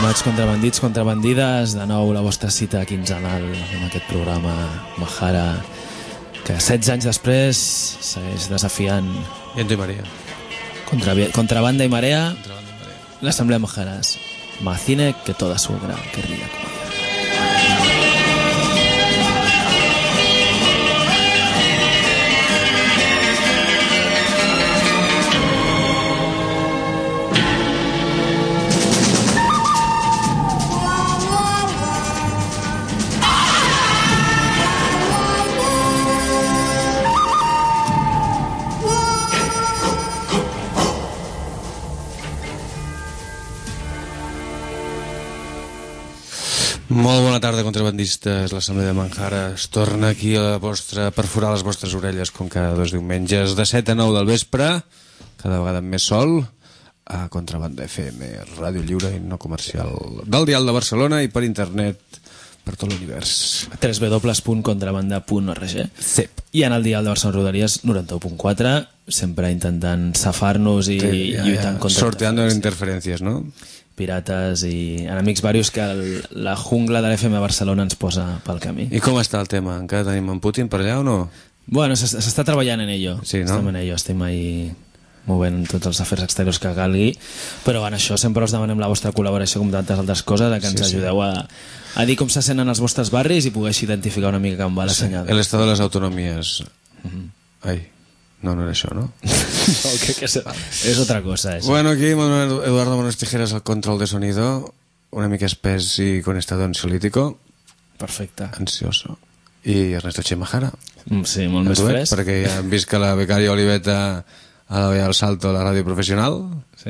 Estimats contrabandits, contrabandides, de nou la vostra cita quinzenal en aquest programa Mahara, que 16 anys després segueix desafiant Viento y marea. Contrabanda y marea, l'Assemblea Maharas. Macine que toda su gran querría como Molt bona tarda, contrabandistes. L'Assemblea de Mahara es torna aquí a perforar les vostres orelles com cada dos diumenges de 7 a 9 del vespre, cada vegada amb més sol, a Contrabanda FM, ràdio lliure i no comercial del Dial de Barcelona i per internet per tot l'univers. www.contrabanda.org. I en el Dial de Barcelona Rodalies 91.4, sempre intentant safar-nos i lluitant contra... Sorteando interferències, no? Pirates i enemics varios que la jungla de l'FM a Barcelona ens posa pel camí. I com està el tema? Encara tenim en Putin per allà o no? Bueno, s'està treballant en ello. Sí, no? Estem en ello, estem ahí movent tots els afers exteriors que calgui, però en això sempre us demanem la vostra col·laboració com tantes altres coses, que ens ajudeu a dir com se senten els vostres barris i pogués identificar una mica com va la senyal. El estado de les autonomies. Ai, no era això, no? No, crec que és otra cosa, eso. Bueno, aquí Eduardo Manos Tijeras al control de sonido, una mica espès y con estado ansiolítico. Perfecte. Ansioso. I Ernesto Chemajara. Sí, molt més fresc. Perquè ja hem vist que la becària Oliveta ha de veure el salto a la ràdio professional. Sí.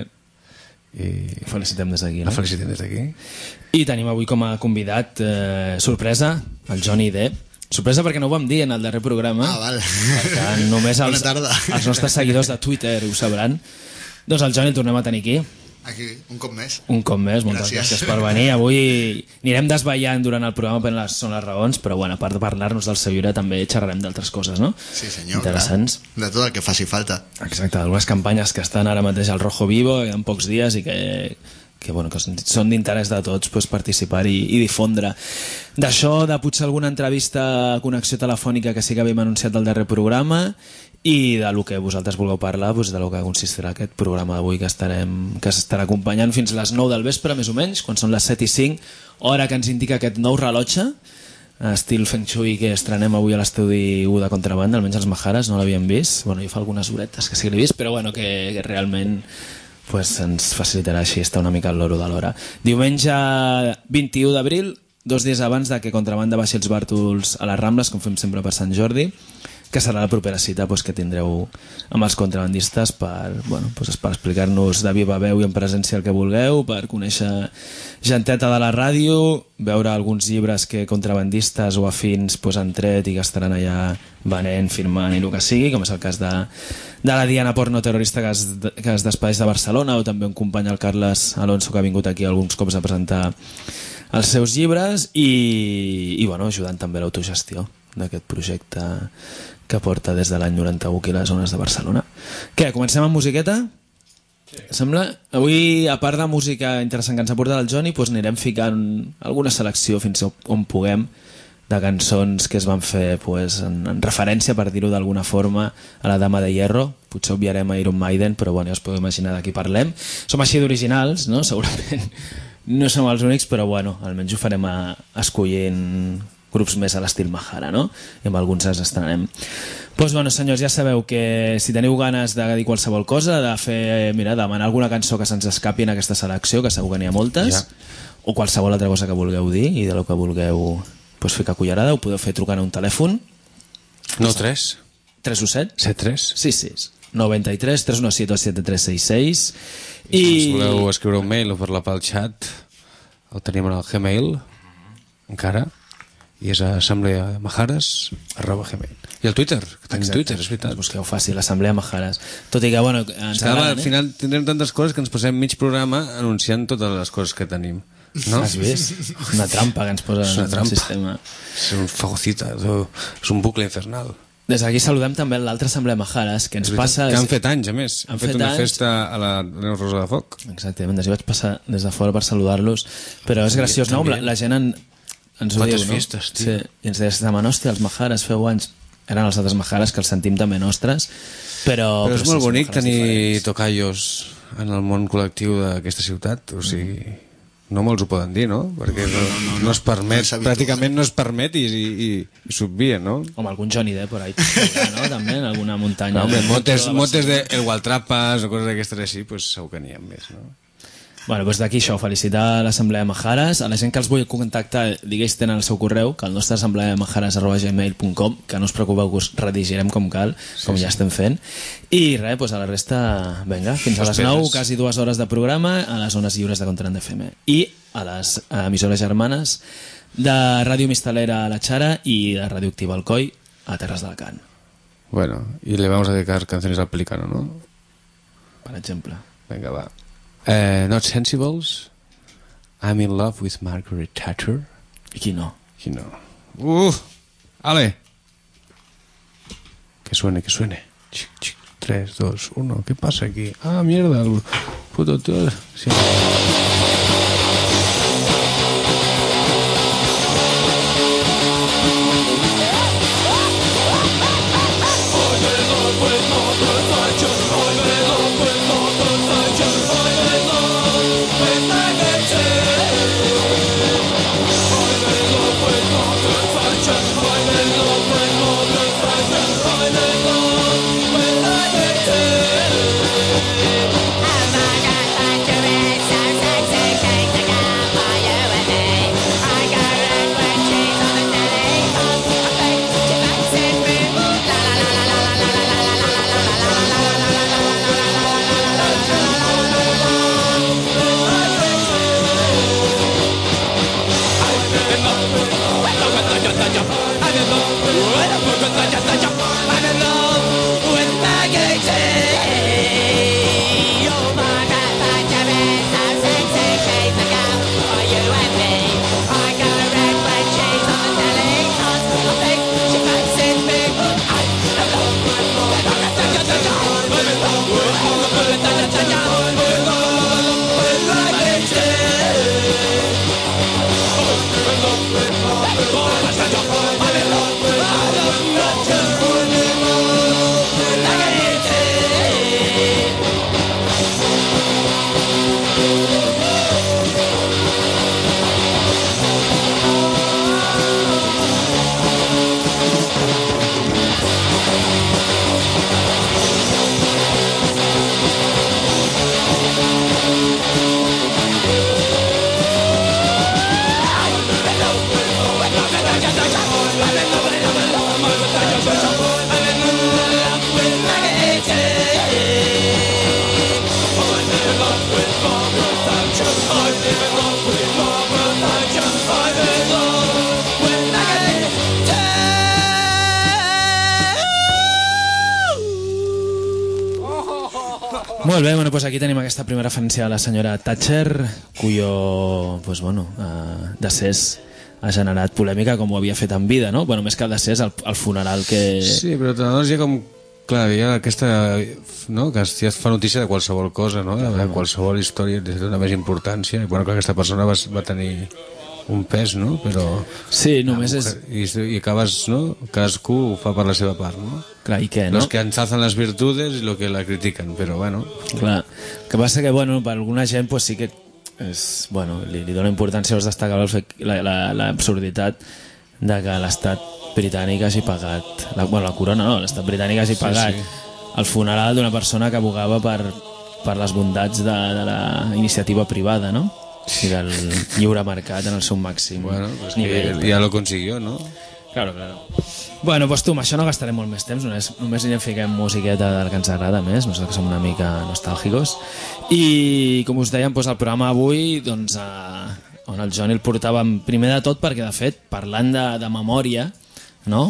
I felicitem des d'aquí. La felicitem des d'aquí. I tenim avui com a convidat sorpresa el Johnny Depp. Sorpresa perquè no ho vam dir en el darrer programa. Ah, val. Per tant, només els nostres seguidors de Twitter ho sabran. Doncs el Johnny el tornem a tenir aquí. Aquí, un cop més. Un cop més, moltes gràcies per venir. Avui anirem desvetllant durant el programa per són les raons, però bueno, a part de parlar-nos del seu llibre també xerrarem d'altres coses, no? Sí, senyor. Interessants. Clar. De tot el que faci falta. Exacte, algunes campanyes que estan ara mateix al Rojo Vivo en pocs dies i que són d'interès de tots participar i difondre. D'això, de potser alguna entrevista a connexió telefònica que sí que havíem anunciat del darrer programa i de lo que vosaltres vulgueu parlar, de lo que consistirà aquest programa d'avui que s'estarà acompanyant fins a les 9 del vespre, més o menys, quan són les 7 i 5, hora que ens indica aquest nou rellotge, estil Feng Shui que estrenem avui a l'estudi 1 de Contrabanda, almenys els Maharas no l'havien vist, bueno, jo fa algunes horetes que sí que l'he vist, però bueno, que realment ens facilitarà així estar una mica al loro de l'hora. Diumenge 21 d'abril, 2 dies abans de que Contrabanda baixi els bàrtols a les Rambles, com fem sempre per Sant Jordi, que serà la propera cita que tindreu amb els contrabandistes per explicar-nos de viva veu i en presència el que vulgueu, per conèixer genteta de la ràdio, veure alguns llibres que contrabandistes o afins han tret i que estaran allà venent, firmant i el que sigui, com és el cas de la Diana Porno terrorista que es despedeix de Barcelona, o també un company, el Carles Alonso, que ha vingut aquí alguns cops a presentar els seus llibres i ajudant també a l'autogestió d'aquest projecte que porta des de l'any 91 aquí a les zones de Barcelona. Què, comencem amb musiqueta? Sí. Sembla? Avui, a part de música interessant que ens ha portat el Johnny, anirem ficant alguna selecció fins on puguem de cançons que es van fer en referència, per dir-ho d'alguna forma, a la Dama de Hierro. Potser obviarem a Iron Maiden, però ja us podeu imaginar de qui parlem. Som així d'originals, no? Segurament no som els únics, però almenys ho farem escollint grups més a l'estil Mahara, no? I amb alguns ens estrenem. Senyors, ja sabeu que si teniu ganes de dir qualsevol cosa, de demanar alguna cançó que se'ns escapi en aquesta selecció, que segur que n'hi ha moltes, o qualsevol altra cosa que vulgueu dir i de lo que vulgueu ficar cullerada, ho podeu fer trucant a un telèfon. No 3? 317? 73? 66. 93 317 7366. I si voleu escriure un mail o parlar pel xat, el tenim en el Gmail, encara, i és assembleamahares@gmail. I el Twitter, que tenim Twitter, és veritat. Busqueu fàcil, Assemblea Mahares. Tot i que, ens agrada, al final tindrem tantes coses que ens passem mig programa anunciant totes les coses que tenim. ¿No? Has vist? Una trampa que ens posa en el sistema. És un fagocita, és un bucle infernal. Des d'aquí saludem també l'altra assemblea Majares, que ens passa... Que han fet anys, a més. Han fet una festa a la Neus Rosa de Foc. Exactament, des vaig passar des de fora per saludar-los, però és graciós, no? La gent ens ho diu, no? Festes, tio. Sí, i ens dèiem, hòstia, els Majares, feu anys... Eren els altres Majares, que els sentim també nostres, però és molt bonic tenir tocallos en el món col·lectiu d'aquesta ciutat, o sigui... No molts ho poden dir, no? Perquè no es permet, pràcticament no es permet i s'obvien, no? Home, algun Johnny Depp por ahí, no? També en alguna muntanya. No, home, motes de El Gualtrapas o coses d'aquestes així, pues segur que n'hi ha més, no? Bueno, doncs d'aquí això, felicitar l'Assemblea Majares. A la gent que els vull contactar, digueix, tenen el seu correu, que el nostre assembleamajares@gmail.com, que no us preocupeu que us redigirem com cal, com ja estem fent. I res, doncs a la resta, vinga, fins a les 9, quasi 2 hores de programa, a les zones lliures de Contraband FM. I a les emissores germanes de Ràdio Mistalera a la Xara i de Ràdio Activa Alcoi a Terres d'Alacant. Bueno, y le vamos a dedicar canciones al Pelicano, ¿no? Per exemple. Vinga, va. Not Sensibles, I'm in Love with Margaret Thatcher. I qui no? Qui no? Ale! Que suene, que suene. Chic, chic. 3, 2, 1. ¿Qué pasa aquí? Ah, mierda, el puto tío. Sí. Molt bé, bueno, doncs aquí tenim aquesta primera referència a la senyora Thatcher, cuyo decés ha generat polèmica com ho havia fet en vida, no? Bueno, més que el decés, el funeral que... Sí, però llavors hi ha com... Clar, hi ha aquesta... No? Que ja es fa notícia de qualsevol cosa, no? De qualsevol història té una més importància. I bueno, clar, aquesta persona va tenir un pes, no? Però... Sí, només és... I acabes, no? Cadascú ho fa per la seva part, no? Clar, i què, no? Los que ensalzan las virtudes i los que la critiquen, però bueno... Clar, el que passa que, bueno, per alguna gent pues, sí que és, bueno, li dona importància, us destacava l'absurditat de que l'estat britànic hagi pagat la corona no, l'estat britànic hagi pagat el funeral d'una persona que abogava per les bondats de la iniciativa privada, no? I del lliure mercat en el seu màxim nivell. Ja lo consiguió, no? Claro. Bueno, doncs tu, amb això no gastarem molt més temps, només hi fiquem musiqueta del que ens agrada més, nosaltres que som una mica nostàlgicos. I com us dèiem, doncs el programa avui, doncs, on el Johnny el portàvem primer de tot, perquè de fet, parlant de memòria, no?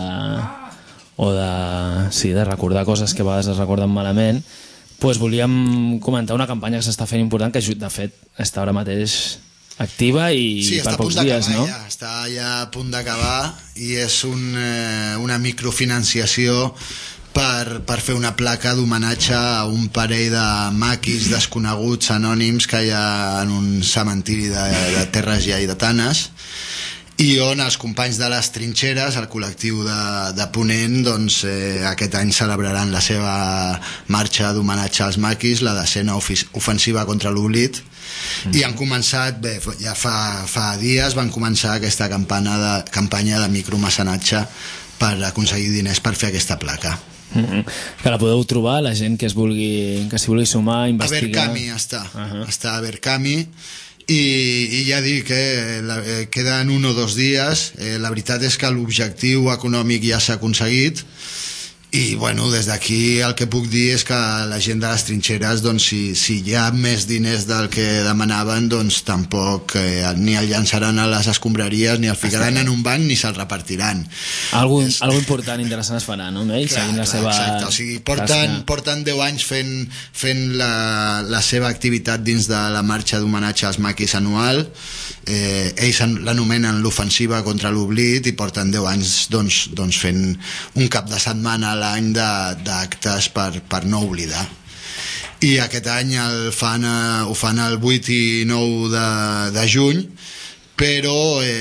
de recordar coses que a vegades es recorden malament, doncs volíem comentar una campanya que s'està fent important, que de fet està ara mateix activa i Sí, per està a punt pocs dies, d'acabar, no? ja. Està ja a punt d'acabar i és una microfinanciació per fer una placa d'homenatge a un parell de maquis desconeguts anònims que hi ha en un cementiri de terres lleidatanes, i on els companys de les trinxeres, el col·lectiu de Ponent, doncs, aquest any celebraran la seva marxa d'homenatge als maquis, la 10a ofensiva contra l'oblit, i han començat, bé, ja fa dies van començar aquesta campanya de micromecenatge per aconseguir diners per fer aquesta placa. Que la podeu trobar, la gent que s'hi vulgui sumar, investigar. A Berkami està a Berkami, i ja dic que queden 1 o 2 dies. La veritat és que l'objectiu econòmic ja s'ha aconseguit, i bueno, des d'aquí el que puc dir és que la gent de les trinxeres, doncs, si hi ha més diners del que demanaven, doncs tampoc ni el llançaran a les escombraries, ni el ficaran en un banc, ni se'l repartiran. Algo important, interessant es farà, no? Ells seguint la seva... Exacte. O sigui, porten 10 anys fent la seva activitat dins de la marxa d'homenatge als maquis anual. Ells l'anomenen l'ofensiva contra l'oblit, i porten 10 anys doncs fent un cap de setmana a l'any d'actes per no oblidar. I aquest any ho fan el 8 i 9 de juny, però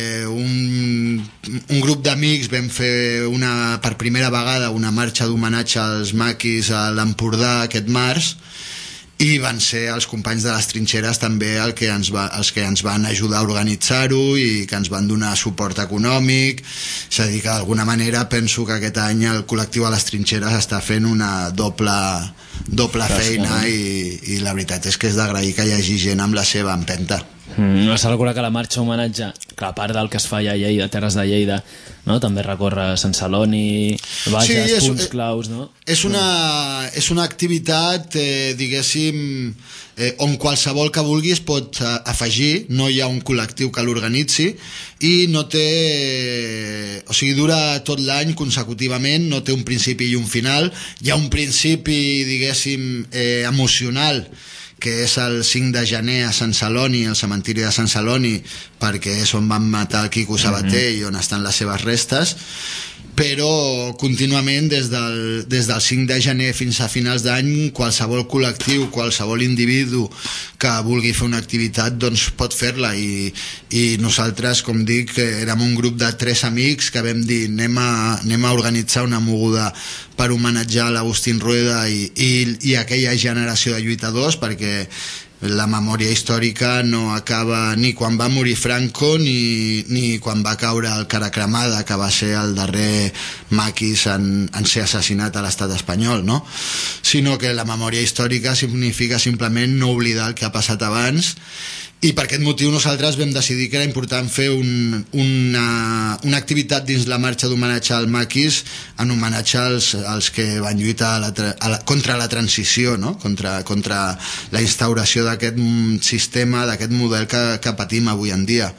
un grup d'amics vam fer per primera vegada una marxa d'homenatge als maquis a l'Empordà aquest març, i van ser els companys de les trinxeres també els que ens van ajudar a organitzar-ho i que ens van donar suport econòmic. És a dir, que d'alguna manera penso que aquest any el col·lectiu a les trinxeres està fent una doble feina, i la veritat és que és d'agrair que hi hagi gent amb la seva empenta. S'ha de recordar que la marxa homenatge, que a part del que es fa a Lleida, Terres de Lleida, no? També recorre Sant Celoni, Bages, punts claus, no? És una activitat, diguéssim, on qualsevol que vulgui es pot afegir. No hi ha un col·lectiu que l'organitzi, i no té... O sigui, dura tot l'any consecutivament, no té un principi i un final. Hi ha un principi, diguéssim, emocional, que és el 5 de gener a Sant Celoni, al cementiri de Sant Celoni, perquè és on van matar el Quico Sabater i on estan les seves restes, però contínuament des del 5 de gener fins a finals d'any qualsevol col·lectiu, qualsevol individu que vulgui fer una activitat, doncs pot fer-la, i nosaltres, com dic, érem un grup de 3 amics que vam dir anem a organitzar una moguda per homenatjar l'Agustín Rueda i aquella generació de lluitadors, perquè la memòria històrica no acaba ni quan va morir Franco ni quan va caure el Caracremada, que va ser el darrer maquis en ser assassinat a l'estat espanyol, no? Sinó que la memòria històrica significa simplement no oblidar el que ha passat abans, i per aquest motiu nosaltres vam decidir que era important fer una activitat dins la marxa d'homenatge al maquis en homenatge als que van lluitar contra la transició, no? contra la instauració d'aquest sistema, d'aquest model que patim avui en dia.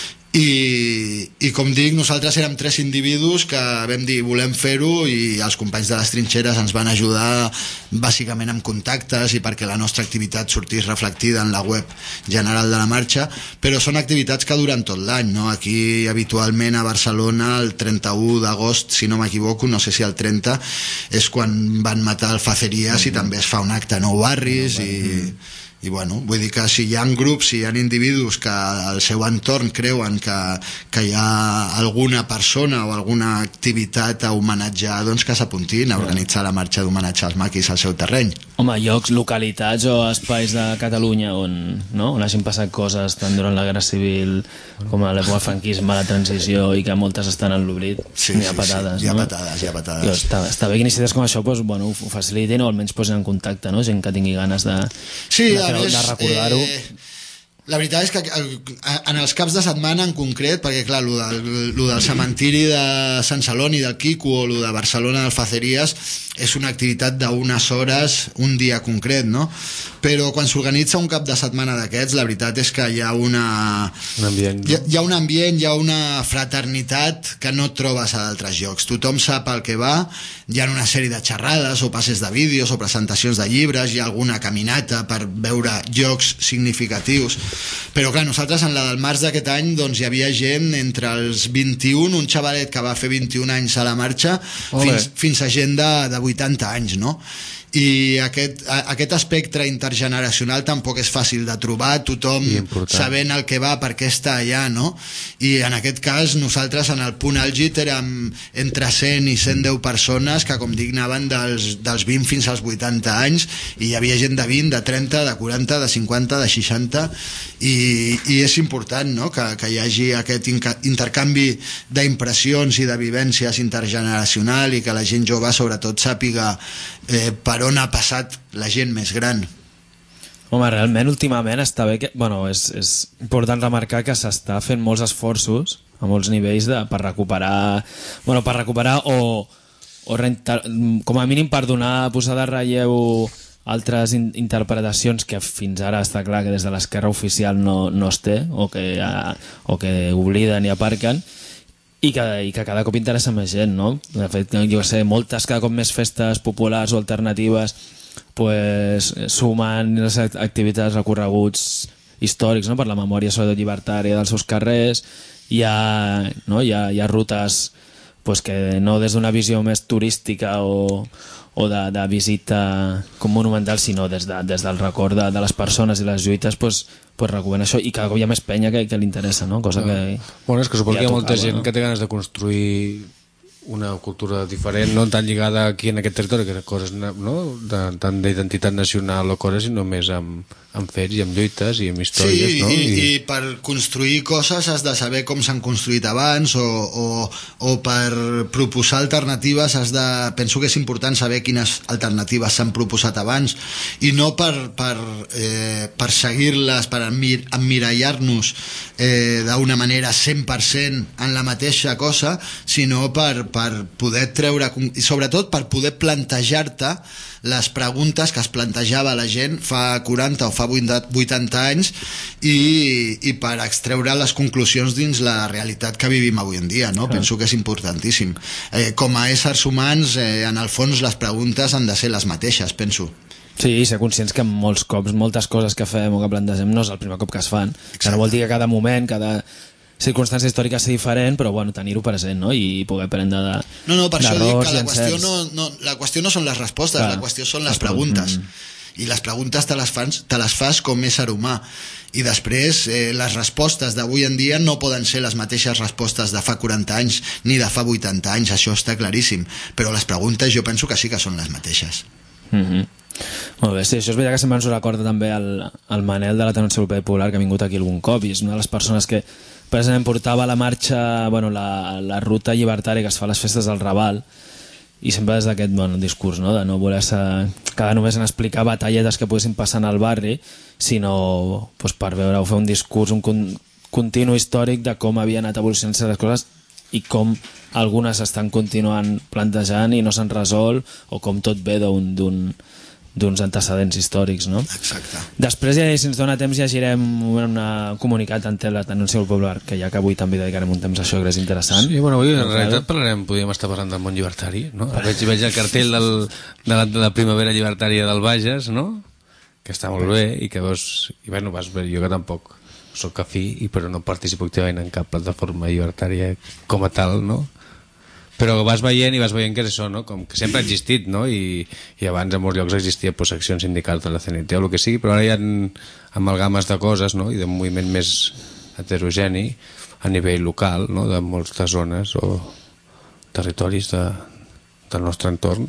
I com dic, nosaltres érem 3 individus que vam dir volem fer-ho, i els companys de les trinxeres ens van ajudar bàsicament amb contactes i perquè la nostra activitat sortís reflectida en la web general de la marxa, però són activitats que duren tot l'any, no? Aquí habitualment a Barcelona el 31 d'agost, si no m'equivoco, no sé si el 30, és quan van matar el Facerías, i també es fa un acte a Nou Barris, i bueno, vull dir que si hi ha grups, si hi ha individus que al seu entorn creuen que hi ha alguna persona o alguna activitat a homenatjar, doncs que s'apuntin a organitzar la marxa d'homenatge als maquis al seu terreny. Home, llocs, localitats o espais de Catalunya on hagin passat coses tant durant la Guerra Civil com a l'època franquisme, la transició, i que moltes estan en l'oblit, hi ha patades, hi ha patades. Està bé que iniciatives com això ho facilitin, o almenys posin en contacte gent que tingui ganes de recordar-ho. La veritat és que en els caps de setmana en concret, perquè clar, lo del cementiri de Sant Celoni, del Quico, o lo de Barcelona del Facerías, és una activitat d'unes hores, un dia concret, no? Però quan s'organitza un cap de setmana d'aquests, la veritat és que hi ha un ambient, hi ha una fraternitat que no trobes a d'altres llocs. Tothom sap el que va, hi ha una sèrie de xerrades o passes de vídeos o presentacions de llibres, hi ha alguna caminata per veure llocs significatius Però clar, nosaltres en la del març d'aquest any doncs hi havia gent entre els 21, un xavalet que va fer 21 anys a la marxa, fins a gent de 80 anys, no? I aquest espectre intergeneracional tampoc és fàcil de trobar, tothom sabent el que va, per què està allà, no? I en aquest cas nosaltres en el punt àlgid érem entre 100 i 110 persones que, com dic, anaven dels 20 fins als 80 anys, i hi havia gent de 20, de 30, de 40, de 50, de 60, i és important, no?, que hi hagi aquest intercanvi d'impressions i de vivències intergeneracional, i que la gent jove sobretot sàpiga per on ha passat la gent més gran. Home, realment, últimament està bé que... Bueno, és important remarcar que s'està fent molts esforços a molts nivells per recuperar... Bueno, per recuperar o com a mínim per posar de relleu altres interpretacions que fins ara està clar que des de l'esquerra oficial no es té, o que obliden i aparquen, i que cada cop interessa més gent, no? De fet, jo sé, moltes cada cop més festes populars o alternatives pues, sumen les activitats, recorreguts històrics, no?, per la memòria sobretot llibertària dels seus carrers. Hi ha rutes pues, que no des d'una visió més turística o de visita com monumental, sinó des del record de les persones i les lluites, pues recuperen això, i cada cop hi ha més penya que li interessa, no? Cosa que... Bueno, és que suposo que hi ha molta gent que té ganes de construir una cultura diferent, no tan lligada aquí en aquest territori, que coses, no?, tant d'identitat nacional o coses, sinó més amb fets i amb lluites i amb històries, sí, no? I per construir coses has de saber com s'han construït abans, o per proposar alternatives penso que és important saber quines alternatives s'han proposat abans, i no per seguir-les, per emmirallar-nos d'una manera 100% en la mateixa cosa, sinó per poder treure, i sobretot per poder plantejar-te les preguntes que es plantejava la gent fa 40 o fa 80 anys, i per extreure les conclusions dins la realitat que vivim avui en dia, no? Penso que és importantíssim. Com a éssers humans, en el fons les preguntes han de ser les mateixes, penso. Sí, i ser conscients que molts cops, moltes coses que fem o que plantegem no és el primer cop que es fan. Que no vol dir que cada moment, cada circumstància històrica ser diferent, però bueno, tenir-ho present, no?, i poder aprendre per això dic que la qüestió no són les respostes, la qüestió són les preguntes. I les preguntes te les fas com ésser humà, i després les respostes d'avui en dia no poden ser les mateixes respostes de fa 40 anys ni de fa 80 anys, això està claríssim, però les preguntes jo penso que sí que són les mateixes. Molt bé, sí, això és veritat que sempre ens ho recorda també el Manel de la Tenència Europea Popular, que ha vingut aquí algun cop, i és una de les persones que precisament portava la marxa, la ruta llibertària que es fa a les festes del Raval, i sempre des d'aquest discurs, no?, de no voler-se quedar només en explicar batalletes que poguessin passar al barri, sinó per veure o fer un discurs, un continu històric de com havien anat evolucionant certes coses i com algunes s'estan continuant plantejant i no s'han resolt, o com tot ve d'uns antecedents històrics, no? Exacte. Després, si ens dona temps, llegirem un comunicat ante la Tenència Popular, que ja que avui també dedicarem un temps a això, que és interessant. Sí, bueno, avui en realitat podríem estar parlant del món llibertari, no? Veig el cartell de la primavera llibertària del Bages, no?, que està molt bé, i que veus... I bueno, vas veure, jo que tampoc soc afí, però no participo activament en cap plataforma llibertària com a tal, no?, però vas veient que és això, no?, com que sempre ha existit, no?, i abans en molts llocs existia seccions sindicals de la CNT o el que sigui, però ara hi ha amalgames de coses, no?, i d'un moviment més heterogeni a nivell local, no?, de moltes zones o territoris del nostre entorn,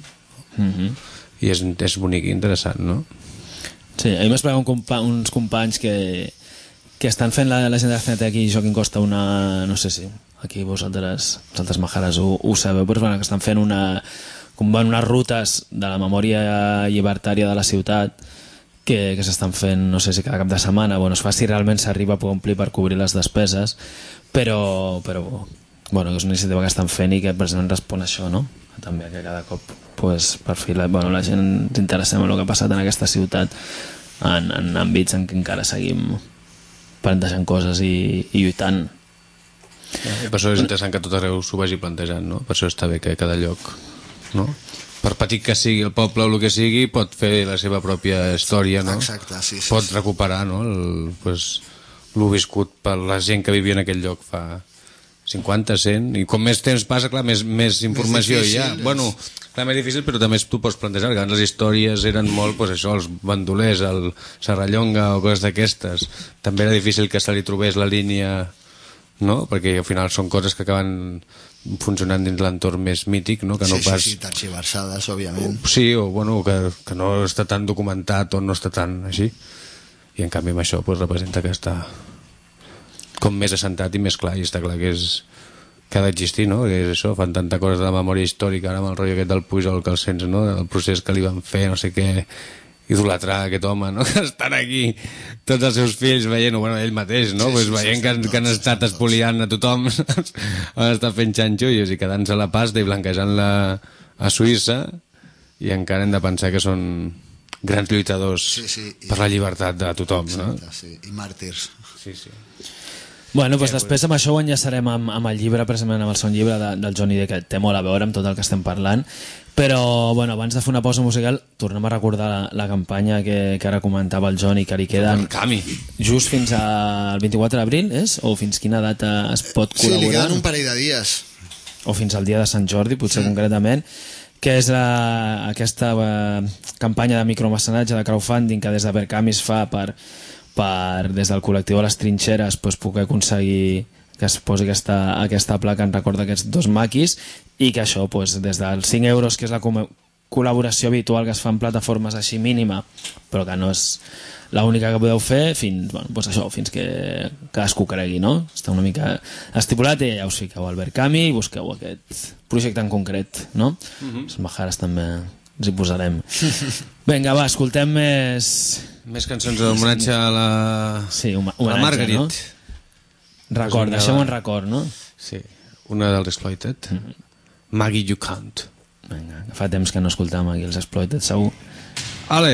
i és bonic i interessant, no? Sí, a mi m'explicaven uns companys que estan fent la gent de la CNT aquí, Joaquim Costa, no sé si aquí vosaltres majares ho sabeu, però que estan fent unes rutes de la memòria llibertària de la ciutat que s'estan fent, no sé si cada cap de setmana, es fa si realment s'arriba a poder omplir per cobrir les despeses, però bueno, és una iniciativa que estan fent i que precisament respon a això, no? També que cada cop per fi la gent ens interessem en el que ha passat en aquesta ciutat, en àmbits en què encara seguim plantejant coses i lluitant. Per això és interessant que tot arreu s'ho vagi plantejant, no? Per això està bé que cada lloc, no?, per petit que sigui el poble o el que sigui, pot fer la seva pròpia història, no? Exacte, sí. Pot recuperar, no?, lo viscut per la gent que vivia en aquell lloc fa 50, 100, i com més temps passa, clar, més informació hi ha. Bueno, clar, més difícil, però també tu pots plantejar que les històries eren molt, doncs això, els bandolers, el Serrallonga o coses d'aquestes. També era difícil que se li trobés la línia, no? Perquè al final són coses que acaben funcionant dins l'entorn més mític, no? Que no pas... Sí, tergiversades, òbviament. Sí, o bueno, que no està tan documentat o no està tan així. I en canvi amb això pues, representa que està com més assentat i més clar, i està clar que ha d'existir, no? Que és això, fan tanta cosa de la memòria històrica, ara amb el rotllo aquest del Pujol que el sents, no? El procés que li van fer, no sé què, idolatrar aquest home, no? Que estan aquí tots els seus fills veient, bueno, ell mateix, no? Sí, pues veient que han estat espoliant a tothom, han estat fent xanxullos i quedant-se la pasta i blanquejant-la a Suïssa, i encara hem de pensar que són grans lluitadors per la llibertat de tothom, no? Sí, i màrtirs. Sí, sí. Bueno, doncs després amb això ho enllaçarem amb el llibre, precisament amb el segon llibre del Johnny D, que té molt a veure amb tot el que estem parlant, però bueno, abans de fer una pausa musical tornem a recordar la campanya que ara comentava el Johnny, que li queden just fins al 24 d'abril, és? O fins quina data es pot col·laborar? Sí, li queden un parell de dies. O fins al dia de Sant Jordi, potser concretament, que és aquesta campanya de micromecenatge, de crowdfunding, que des de Verkami es fa per des del col·lectiu de les trinxeres poder aconseguir que es posi aquesta placa en record d'aquests dos maquis, i que això des dels 5 euros, que és la col·laboració habitual que es fa en plataformes així mínima, però que no és l'única que podeu fer, fins que cadascú cregui, no? Està una mica estipulat, i ja us fiqueu al Verkami i busqueu aquest projecte en concret, no? Els Majares també ens hi posarem. Vinga, va, escoltem més cançons d'homenatge a la... Sí, a la Margaret, no? Record, deixem un record, no? Sí, una dels Exploited. Maggie You Can't. Vinga, que fa temps que no escoltàvem aquí els Exploited, segur. Ale!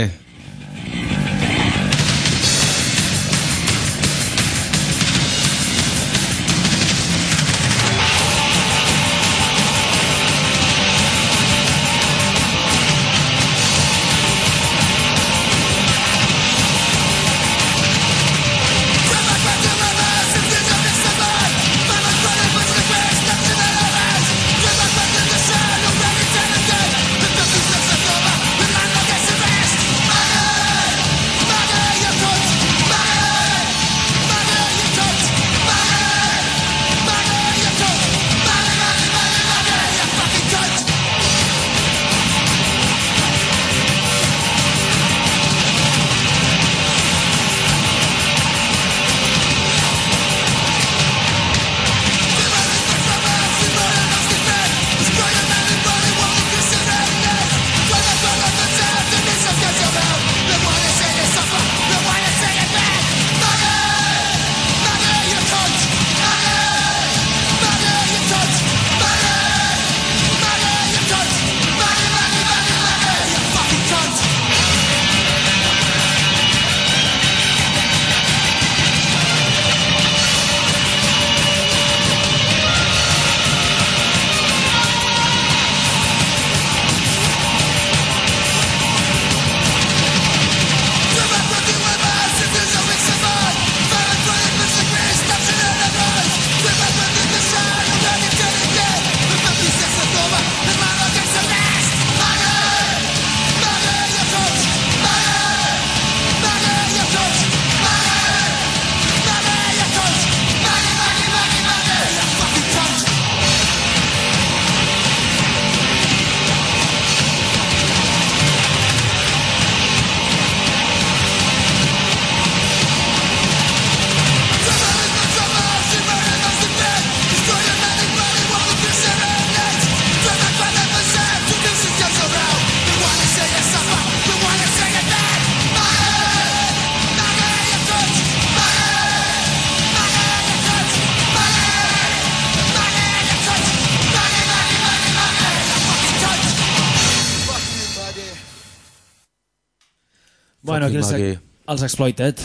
Bueno, aquí els Exploited,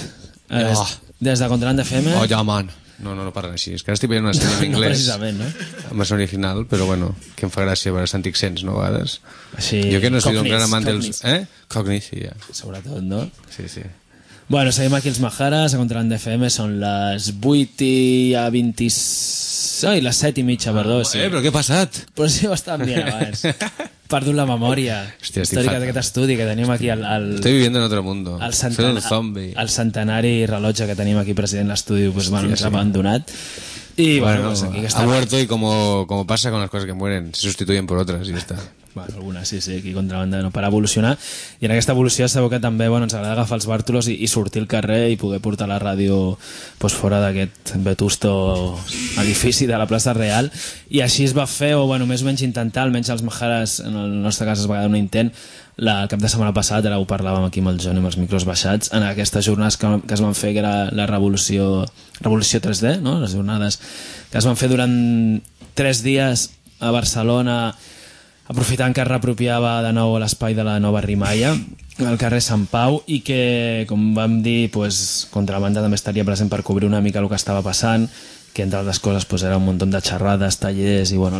des de Contraband FM. Oh, ja, man. No parlen així. És que ara estic veient una sèrie en anglès. No, precisament, no? Amb el original, però bueno, que em fa gràcia veure Santic Sens, no, a vegades. Sí, jo que no soy un gran amant dels... Cognis, sí, ja. Sobretot, no? Sí, sí. Bueno, seguim aquí els Majares, a Contrabanda FM, són les 8:20... Ai, les 7:30, perdó. Sí. Però què ha passat? Però sí, ho estàvem dient abans. Perdut la memòria. Hòstia, històrica d'aquest estudi que tenim aquí Estoy viviendo en otro mundo. Soy un zombie. El centenari rellotge que tenim aquí president l'estudi, pues, bueno, ens ha abandonat. Y bueno, pues aquí ha muerto y como pasa con las cosas que mueren, se sustituyen por otras y ya está. Bueno, alguna, sí, aquí Contrabanda no para evolucionar, i en aquesta evolució sabeu que també ens agrada agafar els bàrtolos i sortir al carrer i poder portar la ràdio pues, fora d'aquest vetusto edifici de la plaça Real, i així es va fer, o bueno, més o menys intentar, almenys els Majares, en el nostre cas es va quedar un intent, el cap de setmana passat, ara ho parlàvem aquí amb el Johnny amb els micros baixats, en aquestes jornades que es van fer, que era la revolució 3D, no? Les jornades que es van fer durant 3 dies a Barcelona, aprofitant que es reapropiava de nou l'espai de la nova Rimaia al carrer Sant Pau, i que, com vam dir, pues, Contrabanda també estaria present per cobrir una mica el que estava passant, que entre altres coses pues, era un munt de xerrades, tallers i bueno,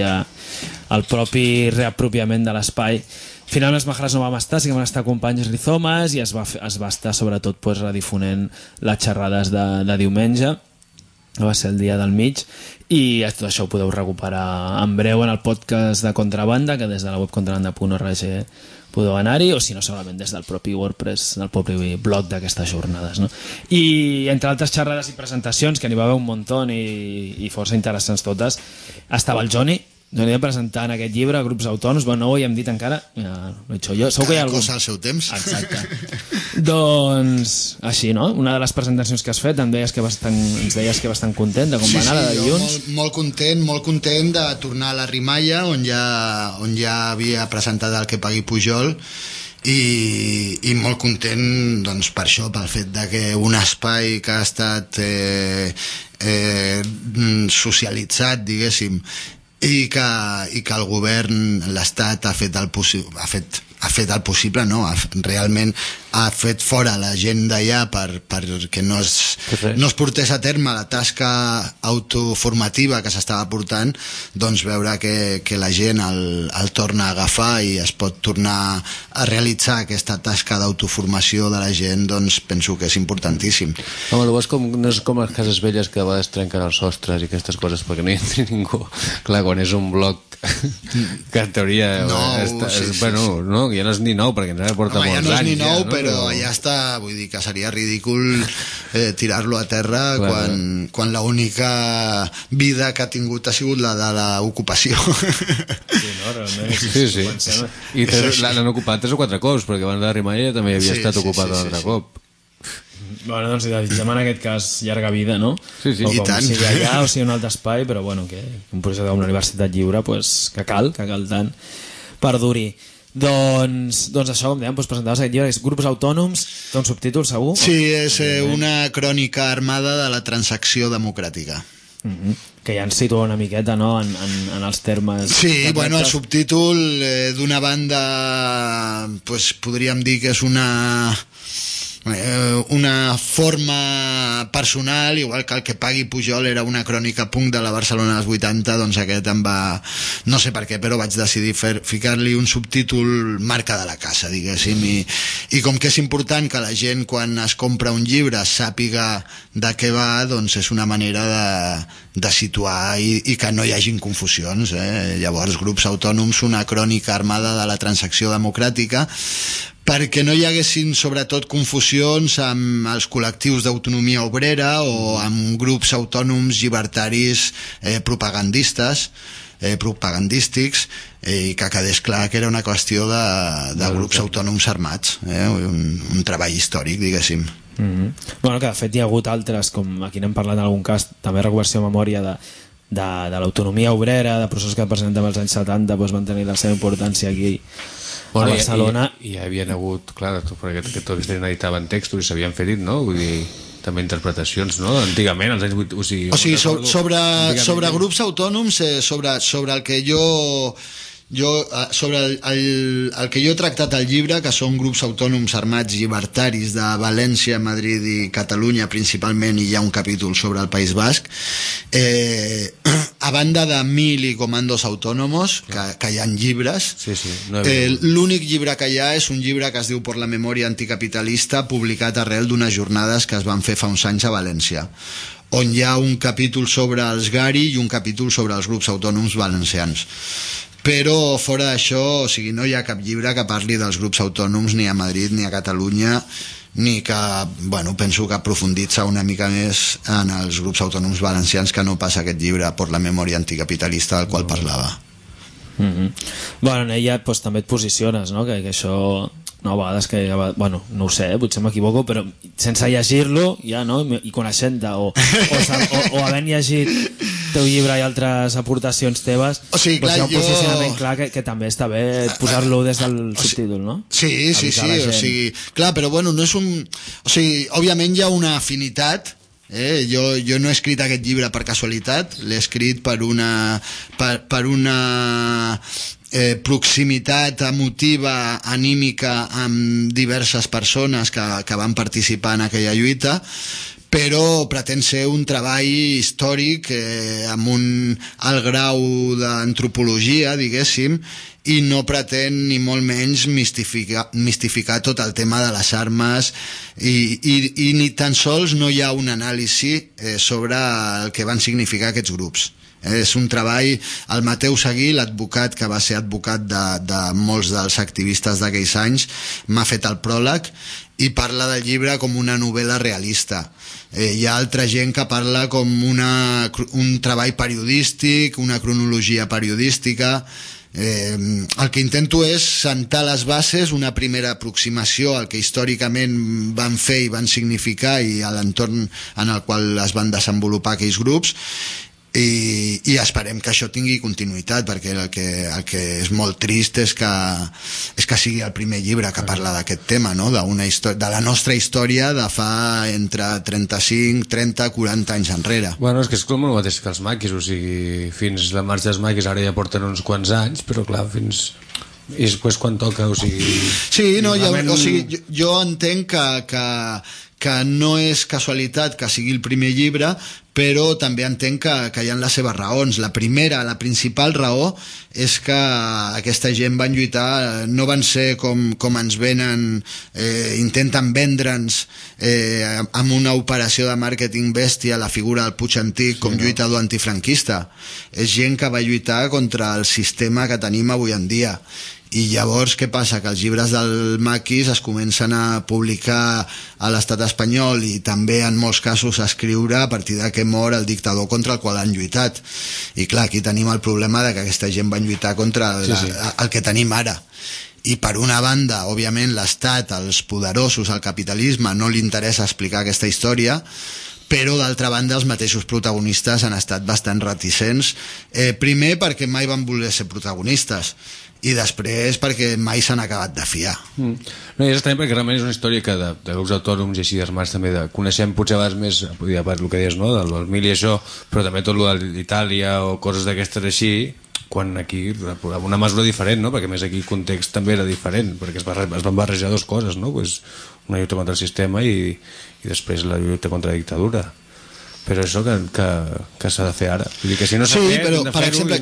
el propi reapropiament de l'espai. Finalment els Majares no vam estar, sí que van estar companys Rizomes, i es va estar sobretot pues, redifonent les xerrades de diumenge, que va ser el dia del mig, i tot això ho podeu recuperar en breu en el podcast de Contrabanda, que des de la web contrabanda.org podeu anar-hi, o si no segurament des del propi WordPress, del propi blog d'aquestes jornades, no? I entre altres xerrades i presentacions, que n'hi va haver un munt i força interessants totes, estava el Johnny presentant aquest llibre a grups autònoms. Bueno, no ho hem dit encara, ja ho he dit jo. Segur que hi ha algun... cosa al seu temps. Exacte. Doncs així, no? Una de les presentacions que has fet ens deies que bastant content de com va anar la de dilluns. Molt content de tornar a la Rimaia, on ja havia presentat el Que pagui Pujol, i molt content doncs, per això, pel fet de que un espai que ha estat socialitzat, diguéssim, i que el govern, l'Estat ha fet el possible, no? Realment ha fet fora la gent d'allà perquè no es portés a terme la tasca autoformativa que s'estava portant, doncs veure que la gent el torna a agafar i es pot tornar a realitzar aquesta tasca d'autoformació de la gent, doncs penso que és importantíssim. Home, no és com les cases velles que a vegades trenquen els sostres i aquestes coses perquè no hi entri ningú. Clar, quan és un bloc que en teoria no, ja no és ni nou perquè ens porta molts anys. Ja no és ni nou, però ja està, vull dir que seria ridícul tirar-lo a terra quan l'única vida que ha tingut ha sigut la de l'ocupació. Sí, no, realment. Sí. I l'han ocupat 3 o 4 cops, perquè abans de la Rimaia també havia estat ocupat un altre cop. Bueno, doncs desitgem en aquest cas llarga vida, no? Sí, i tant. Sigui allà o sigui un altre espai, però bueno, que un projecte d'una universitat lliure, pues, que cal tant per dur-hi. Doncs això, com dèiem, presentaves aquest llibre, grups autònoms, té un subtítol segur? Sí, és una crònica armada de la transacció democràtica. Que ja ens situa una miqueta, no?, en els termes... Sí, bueno, el subtítol d'una banda pues, podríem dir que és una forma personal, igual que el Que pagui Pujol era una crònica punk de la Barcelona dels 80, doncs aquest em va... no sé per què, però vaig decidir ficar-li un subtítol marca de la casa, diguéssim, i com que és important que la gent quan es compra un llibre sàpiga de què va, doncs és una manera de situar i que no hi hagin confusions, Llavors, grups autònoms, una crònica armada de la transacció democràtica, perquè no hi haguessin sobretot confusions amb els col·lectius d'autonomia obrera o amb grups autònoms llibertaris propagandístics, i que quedés clar que era una qüestió de grups autònoms armats, un treball històric, diguéssim. Bueno, que de fet hi ha hagut altres, com aquí n'hem parlat en algun cas, també recuperació de memòria de l'autonomia obrera, de processos que presenten als anys 70, doncs van tenir la seva importància aquí a Barcelona. I hi havien hagut, clar, perquè tots editaven textos i s'havien fet, no? Vull dir, també interpretacions, no? Antigament, als anys 80... O sigui, sobre grups autònoms, sobre el que jo sobre el que jo he tractat al llibre, que són grups autònoms armats llibertaris de València, Madrid i Catalunya principalment, i hi ha un capítol sobre el País Basc, a banda de 1000 i comandos autónomos, que hi ha llibres, l'únic llibre que hi ha és un llibre que es diu Por la memòria anticapitalista, publicat arrel d'unes jornades que es van fer fa uns anys a València, on hi ha un capítol sobre els Gari i un capítol sobre els grups autònoms valencians. Però fora d'això, o sigui, no hi ha cap llibre que parli dels grups autònoms ni a Madrid ni a Catalunya, ni que, bueno, penso que aprofunditza una mica més en els grups autònoms valencians, que no passa aquest llibre Por la memòria anticapitalista del qual parlava. Bueno, en ella pues, també et posiciones, no? Que això... No, a vegades que, bueno, no ho sé, potser m'equivoco, però sense llegir-lo ja, no? I coneixent-te o havent llegit teu llibre i altres aportacions teves, o sigui, clar, hi ha un posicionament clar que també està bé posar-lo des del subtítol, no? Sí, o sigui, clar, però bueno, no és un... O sigui, òbviament hi ha una afinitat. Jo no he escrit aquest llibre per casualitat, l'he escrit per una proximitat emotiva, anímica, amb diverses persones que van participar en aquella lluita, però pretén ser un treball històric amb un alt grau d'antropologia, diguéssim, i no pretén ni molt menys mistificar tot el tema de les armes i ni tan sols no hi ha un anàlisi sobre el que van significar aquests grups. És un treball, el Mateu Seguí, l'advocat que va ser advocat de molts dels activistes d'aquells anys, m'ha fet el pròleg i parla del llibre com una novel·la realista. Hi ha altra gent que parla com un treball periodístic, una cronologia periodística. El que intento és sentar les bases, una primera aproximació al que històricament van fer i van significar i a l'entorn en el qual es van desenvolupar aquells grups, i esperem que això tingui continuïtat, perquè el que és molt trist és que sigui el primer llibre que parla d'aquest tema, no? De la nostra història de fa entre 35, 30, 40 anys enrere. Bueno, és que és com el mateix que els maquis, o sigui, fins la marxa dels maquis ara ja porten uns quants anys, però clar, fins... i després quan toca, o sigui... Sí, no, o sigui, jo entenc que no és casualitat que sigui el primer llibre, però també entenc que hi ha les seves raons. La principal raó és que aquesta gent van lluitar, no van ser com ens venen, intenten vendre'ns amb una operació de màrqueting bèstia la figura del Puig Antic com lluitador antifranquista. És gent que va lluitar contra el sistema que tenim avui en dia. I llavors què passa? Que els llibres del Maquis es comencen a publicar a l'estat espanyol i també en molts casos a escriure a partir de que mor el dictador contra el qual han lluitat. I clar, aquí tenim el problema de que aquesta gent van lluitar contra el que tenim ara. I per una banda, òbviament, l'Estat, els poderosos, el capitalisme, no li interessa explicar aquesta història, però d'altra banda els mateixos protagonistes han estat bastant reticents, primer perquè mai van voler ser protagonistes i després perquè mai s'han acabat de fiar. No, i és estrany perquè realment és una història que de grups autònoms i així d'armats també coneixem potser a vegades més, ja per el que deies, no? Del mil i això, però també tot el d'Itàlia o coses d'aquestes així, quan aquí amb una mesura diferent, no? Perquè més aquí el context també era diferent, perquè es van barrejar dues coses, no? Pues una lluita contra el sistema i després la lluita contra la dictadura. Però això que s'ha de fer ara. Vull dir que si no s'ha fet, però per exemple,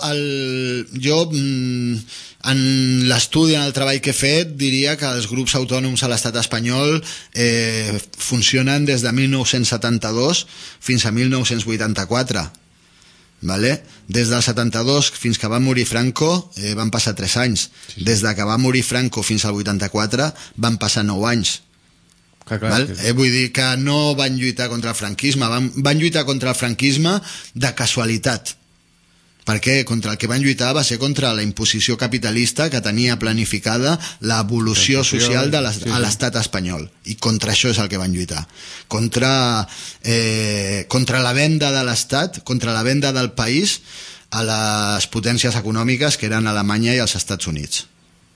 jo en l'estudi, en el treball que he fet, diria que els grups autònoms a l'estat espanyol funcionen des de 1972 fins a 1984. Vale? Des del 72 fins que va morir Franco van passar 3 anys. Des de que va morir Franco fins al 84 van passar 9 anys. Vull dir que no van lluitar contra el franquisme, van lluitar contra el franquisme de casualitat, perquè contra el que van lluitar va ser contra la imposició capitalista que tenia planificada l'evolució social a l'estat espanyol, i contra això és el que van lluitar, contra la venda de l'estat, contra la venda del país a les potències econòmiques que eren Alemanya i els Estats Units.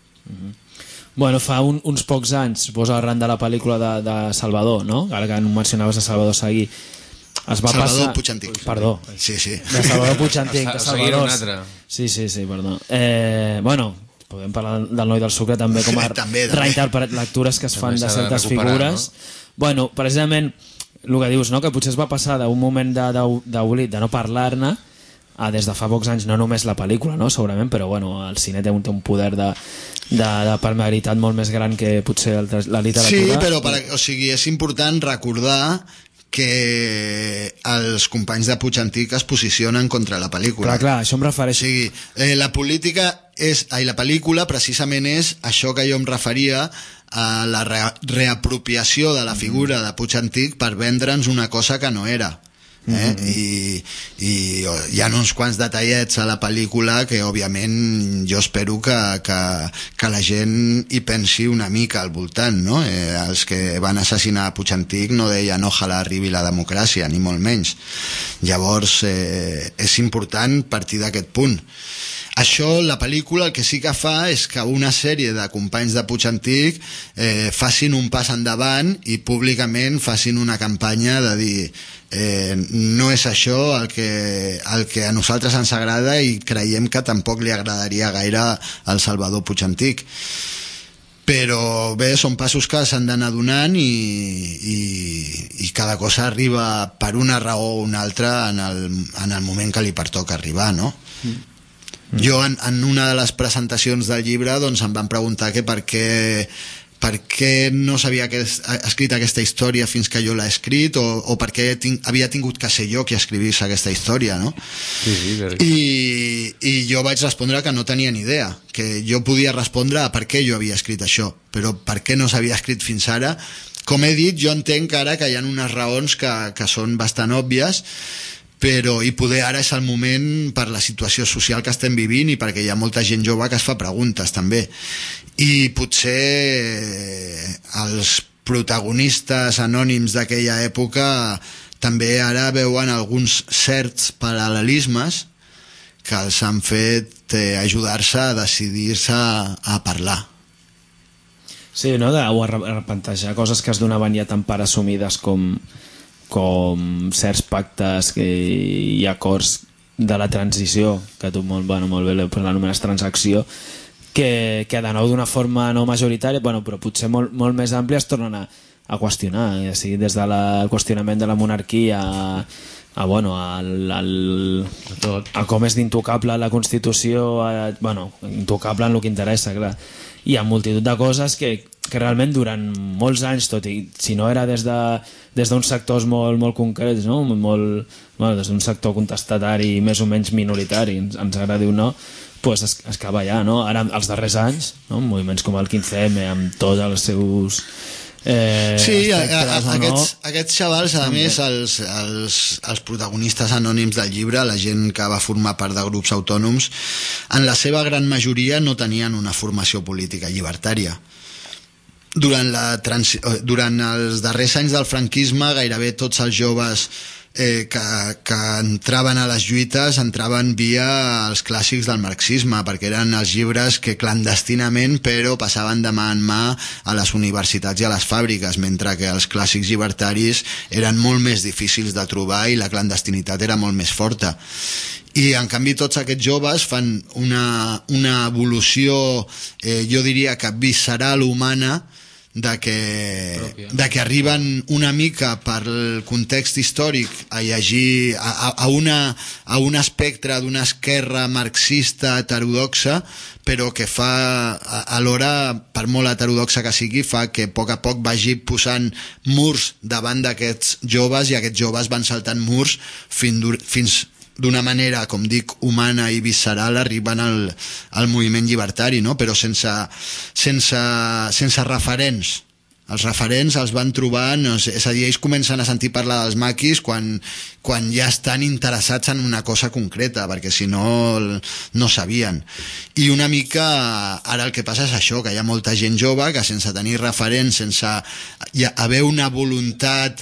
Bueno, fa uns pocs anys, suposo arran de la pel·lícula de Salvador, no? Ara que mencionaves a Salvador Seguí, es va Salvador passar... Puig-Antic. Perdó. Sí, sí. De Salvador Puig-Antic, de Seguint un Salvador. altre. Sí, perdó. Bueno, podem parlar del Noi del Sucre també com a També. lectures que es fan També de s'ha de certes recuperar, figures. Bueno, precisament el que dius, no? Que potser es va passar d'un moment d'oblit, de no parlar-ne, a des de fa pocs anys, no només la pel·lícula, no? Segurament, però bueno, el cine té un poder de permeabilitat molt més gran que potser la literatura. Sí, però és important recordar que els companys de Puig-Antic es posicionen contra la pel·lícula. Clar, això em refereixo. O sigui, la pel·lícula precisament és això que jo em referia a la reapropiació de la figura de Puig-Antic per vendre'ns una cosa que no era. I hi ha uns quants detallets a la pel·lícula que òbviament jo espero que la gent hi pensi una mica al voltant, no? Els que van assassinar Puig-Antic no deien ojalà arribi la democràcia, ni molt menys. Llavors és important partir d'aquest punt. Això, la pel·lícula, el que sí que fa és que una sèrie de companys de Puig-Antic facin un pas endavant i públicament facin una campanya de dir no és això el que a nosaltres ens agrada i creiem que tampoc li agradaria gaire al Salvador Puig-Antic. Però bé, són passos que s'han d'anar donant i cada cosa arriba per una raó o una altra en el moment que li pertoca arribar, no? Jo en una de les presentacions del llibre doncs em van preguntar que per què no s'havia escrit aquesta història fins que jo l'he escrit o per què havia tingut que ser jo qui escrivís aquesta història, no? I jo vaig respondre que no tenia ni idea, que jo podia respondre a per què jo havia escrit això, però per què no s'havia escrit fins ara, com he dit, jo entenc ara que hi ha unes raons que són bastant òbvies, però i poder ara és el moment per la situació social que estem vivint i perquè hi ha molta gent jove que es fa preguntes també, i potser els protagonistes anònims d'aquella època també ara veuen alguns certs paral·lelismes que els han fet ajudar-se a decidir-se a parlar. Sí, no? O a replantejar coses que es donaven ja tan per assumides com certs pactes i acords de la transició, que tu molt bé l'anomenes transacció, que de nou d'una forma no majoritària, però potser molt més àmplia, es tornen a qüestionar, ja sigui des del qüestionament de la monarquia a com és d'intocable la Constitució, intocable en el que interessa, clar. Hi ha multitud de coses que realment durant molts anys, tot i si no era des d'uns sectors molt concrets, no? Des d'un sector contestatari més o menys minoritari, ens agradi o no, pues es cava allà, no? Ara, els darrers anys, no? Moviments com el 15M amb tots els seus sí, aquests xavals, a més, els protagonistes anònims del llibre, la gent que va formar part de grups autònoms, en la seva gran majoria no tenien una formació política llibertària. Durant els darrers anys del franquisme, gairebé tots els joves que entraven a les lluites entraven via els clàssics del marxisme, perquè eren els llibres que clandestinament però passaven de mà en mà a les universitats i a les fàbriques, mentre que els clàssics llibertaris eren molt més difícils de trobar i la clandestinitat era molt més forta. I en canvi tots aquests joves fan una evolució, jo diria que visceral, humana, de que arriben una mica per el context històric a llegir a un espectre d'una esquerra marxista heterodoxa, però que fa alhora, per molt heterodoxa que sigui, fa que a poc vagi posant murs davant d'aquests joves, i aquests joves van saltant murs fins d'una manera, com dic, humana i visceral, arriben al moviment llibertari, no? Però sense referents. Els referents els van trobar, és a dir, ells comencen a sentir parlar dels maquis quan ja estan interessats en una cosa concreta, perquè si no, no sabien. I una mica, ara el que passa és això, que hi ha molta gent jove que sense tenir referents, sense haver una voluntat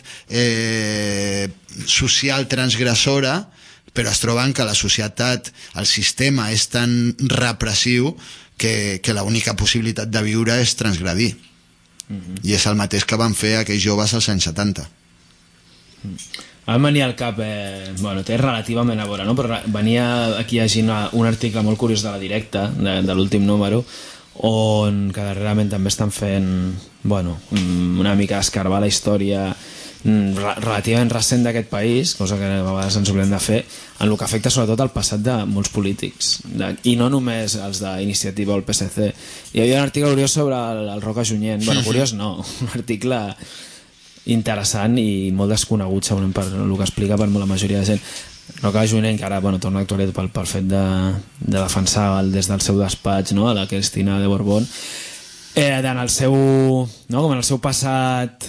social transgressora, però es troben que la societat, el sistema és tan repressiu que l'única possibilitat de viure és transgredir. I és el mateix que van fer aquells joves als anys 70. Em venia al cap, bueno, té relativament a veure, no? Però venia aquí llegint un article molt curiós de La Directa, de l'últim número, on que darrerament també estan fent, bueno, una mica escarbar la història relativament recent d'aquest país, cosa que a vegades ens oblidem de fer, en el que afecta sobretot el passat de molts polítics, i no només els d'Iniciativa o el PSC. Hi havia un article curiós sobre el Roca Junyent, bueno, curiós no, un article interessant i molt desconegut segurament per el que explica per la majoria de gent. Roca Junyent, que ara torna a actuar pel fet de defensar des del seu despatx, no?, a la Cristina de Borbón, en el seu, no?, com en el seu passat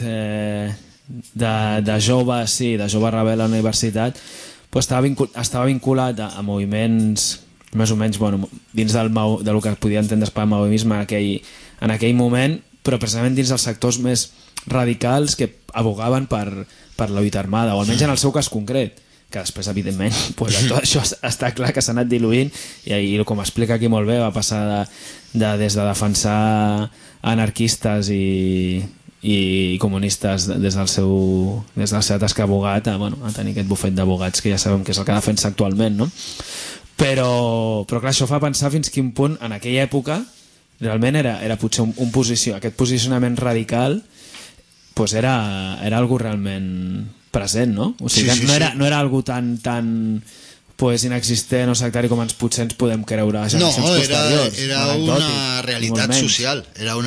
de jove, sí, de jove rebel a la universitat, pues estava vinculat a moviments més o menys, bueno, dins del que es podia entendre per maoisme en aquell moment, però precisament dins dels sectors més radicals que abogaven per la lluita armada, o almenys en el seu cas concret, que després, evidentment, pues, tot això està clar que s'ha anat diluint, i com explica aquí molt bé, va passar des de defensar anarquistes i comunistes des de la seva tasca d'abogat a tenir aquest bufet d'abogats que ja sabem que és el que defensa actualment, no? Però clar, això fa pensar fins quin punt en aquella època realment era potser aquest posicionament radical pues era algo realment present, no? O sigui, sí, no era algo tan pues inexistent o sectari com potser ens podem creure a generacions posteriors. Era una realitat social,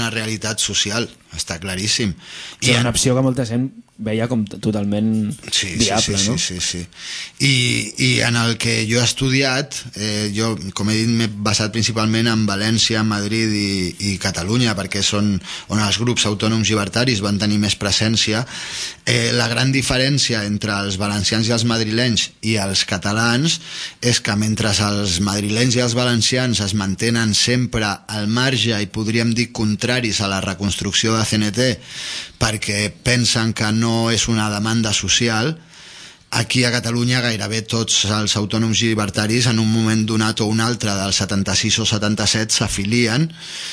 està claríssim. Era una opció que molta gent veia com totalment viable, no? Sí. I en el que jo he estudiat, jo, com he dit, m'he basat principalment en València, Madrid i Catalunya, perquè són on els grups autònoms llibertaris van tenir més presència. La gran diferència entre els valencians i els madrilenys i els catalans és que mentre els madrilenys i els valencians es mantenen sempre al marge i podríem dir contraris a la reconstrucció de CNT perquè pensen que no és una demanda social, aquí a Catalunya gairebé tots els autònoms llibertaris en un moment donat o un altre del 76 o 77 s'afilien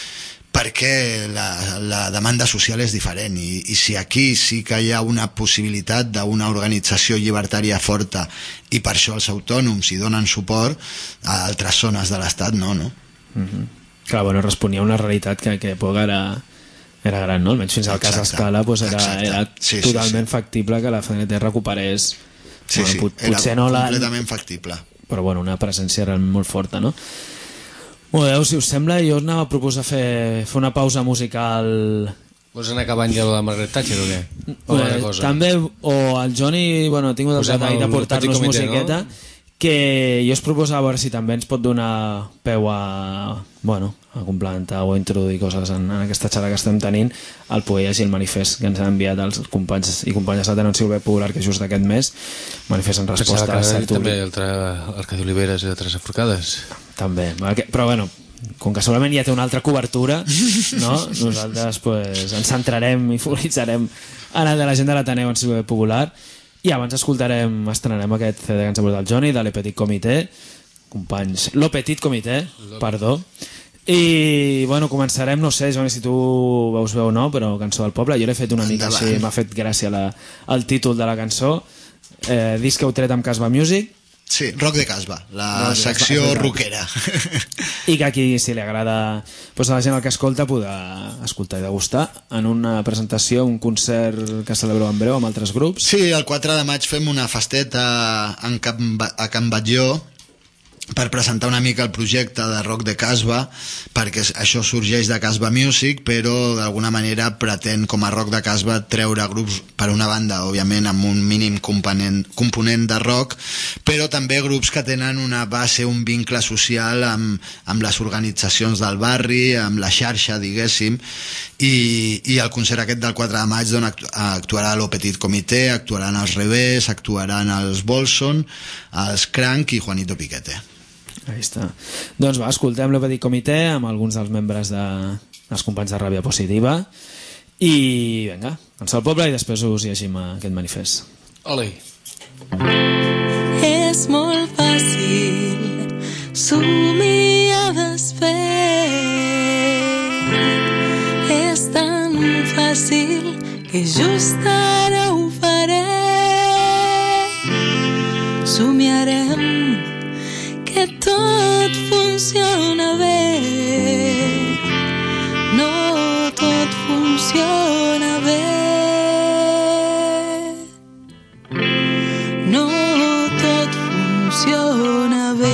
perquè la demanda social és diferent i si aquí sí que hi ha una possibilitat d'una organització llibertària forta i per això els autònoms hi donen suport, a altres zones de l'Estat no. Clar, bueno, responia a una realitat que era gran, no? Almenys fins al cas d'escala era totalment factible que la CNT recuperés potser no completament factible, però bueno, una presència realment molt forta, no? Molt bé, si us sembla, jo anava a proposar fer una pausa musical. Vols anar acabant ja la Margaret Thatcher o què? També, o el Johnny, bueno, ha tingut el detall de portar-nos musiqueta, no? Que jo us proposava a veure si també ens pot donar peu a complementar o a introduir coses en aquesta xerrada que estem tenint, el poder llegir el manifest que ens han enviat els companys i companyes de l'Ateneu Civil Popular, que just d'aquest mes, manifest en resposta a cert també l'Arcadi Oliveres i Teresa Forcades també, però bueno, com que segurament ja té una altra cobertura, no? Nosaltres pues, ens centrarem i focalitzarem en el de la gent de l'Ateneu Civil Popular. I abans estrenarem aquest CD que ens ha portat el Johnny, de Le Petit Comité, companys, Lo Petit Comité, perdó. I, bueno, començarem, no sé, Johnny, si tu veus bé o no, però Cançó del Poble. Jo l'he fet una mica així, m'ha fet gràcia el títol de la cançó. Disc que heu tret amb Casbah Music. Sí, Rock de Casbah, la secció rockera. I que aquí, si li agrada pues, a la gent el que escolta, podrà escoltar i degustar en una presentació, un concert que celebreu en breu amb altres grups. Sí, el 4 de maig fem una festeta a Can Batlló per presentar una mica el projecte de Rock de Casbah, perquè això sorgeix de Casbah Music, però d'alguna manera pretén com a Rock de Casbah treure grups, per una banda, òbviament amb un mínim component de rock, però també grups que tenen una base, un vincle social amb les organitzacions del barri, amb la xarxa, diguéssim, i el concert aquest del 4 de maig actuarà Lo Petit Comité, actuaran els Revés, actuaran els Bolson, els Crank i Juanito Piquete. Ahí està. Doncs va, escoltem Lo Petit Comité amb alguns dels membres dels companys de Ràbia Positiva i vinga, Cançó del Poble i després us llegim aquest manifest. Ole! És molt fàcil somiar desfer, és tan fàcil que just ara ho faré. somiarem que tot funciona bé. No tot funciona bé. No tot funciona bé.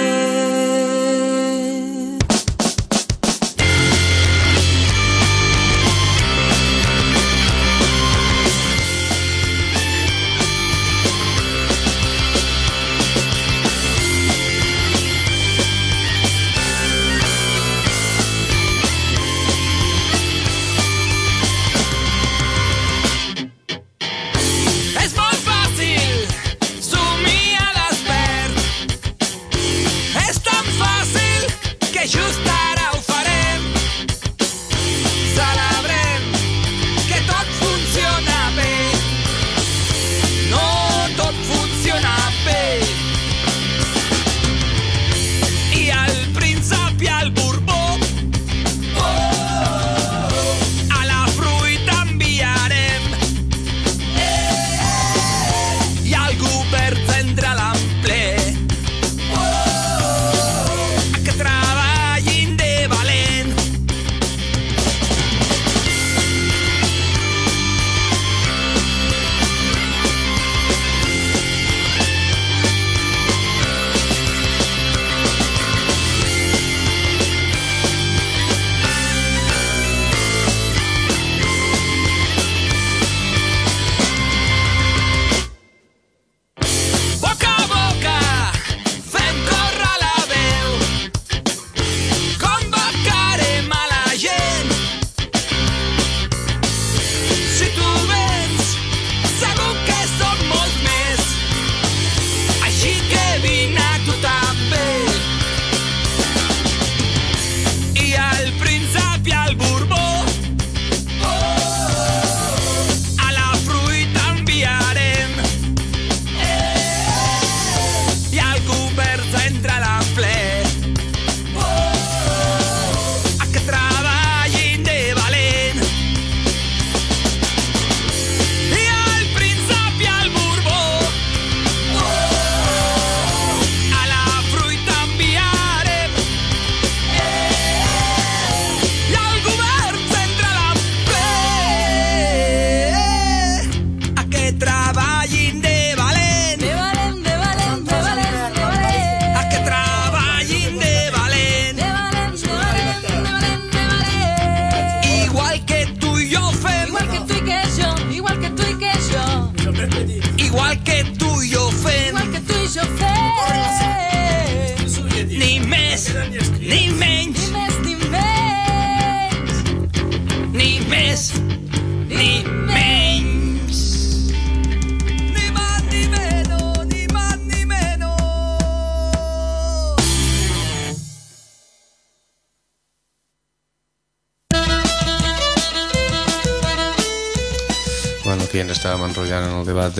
Aquí ens estàvem enrotllant en el debat,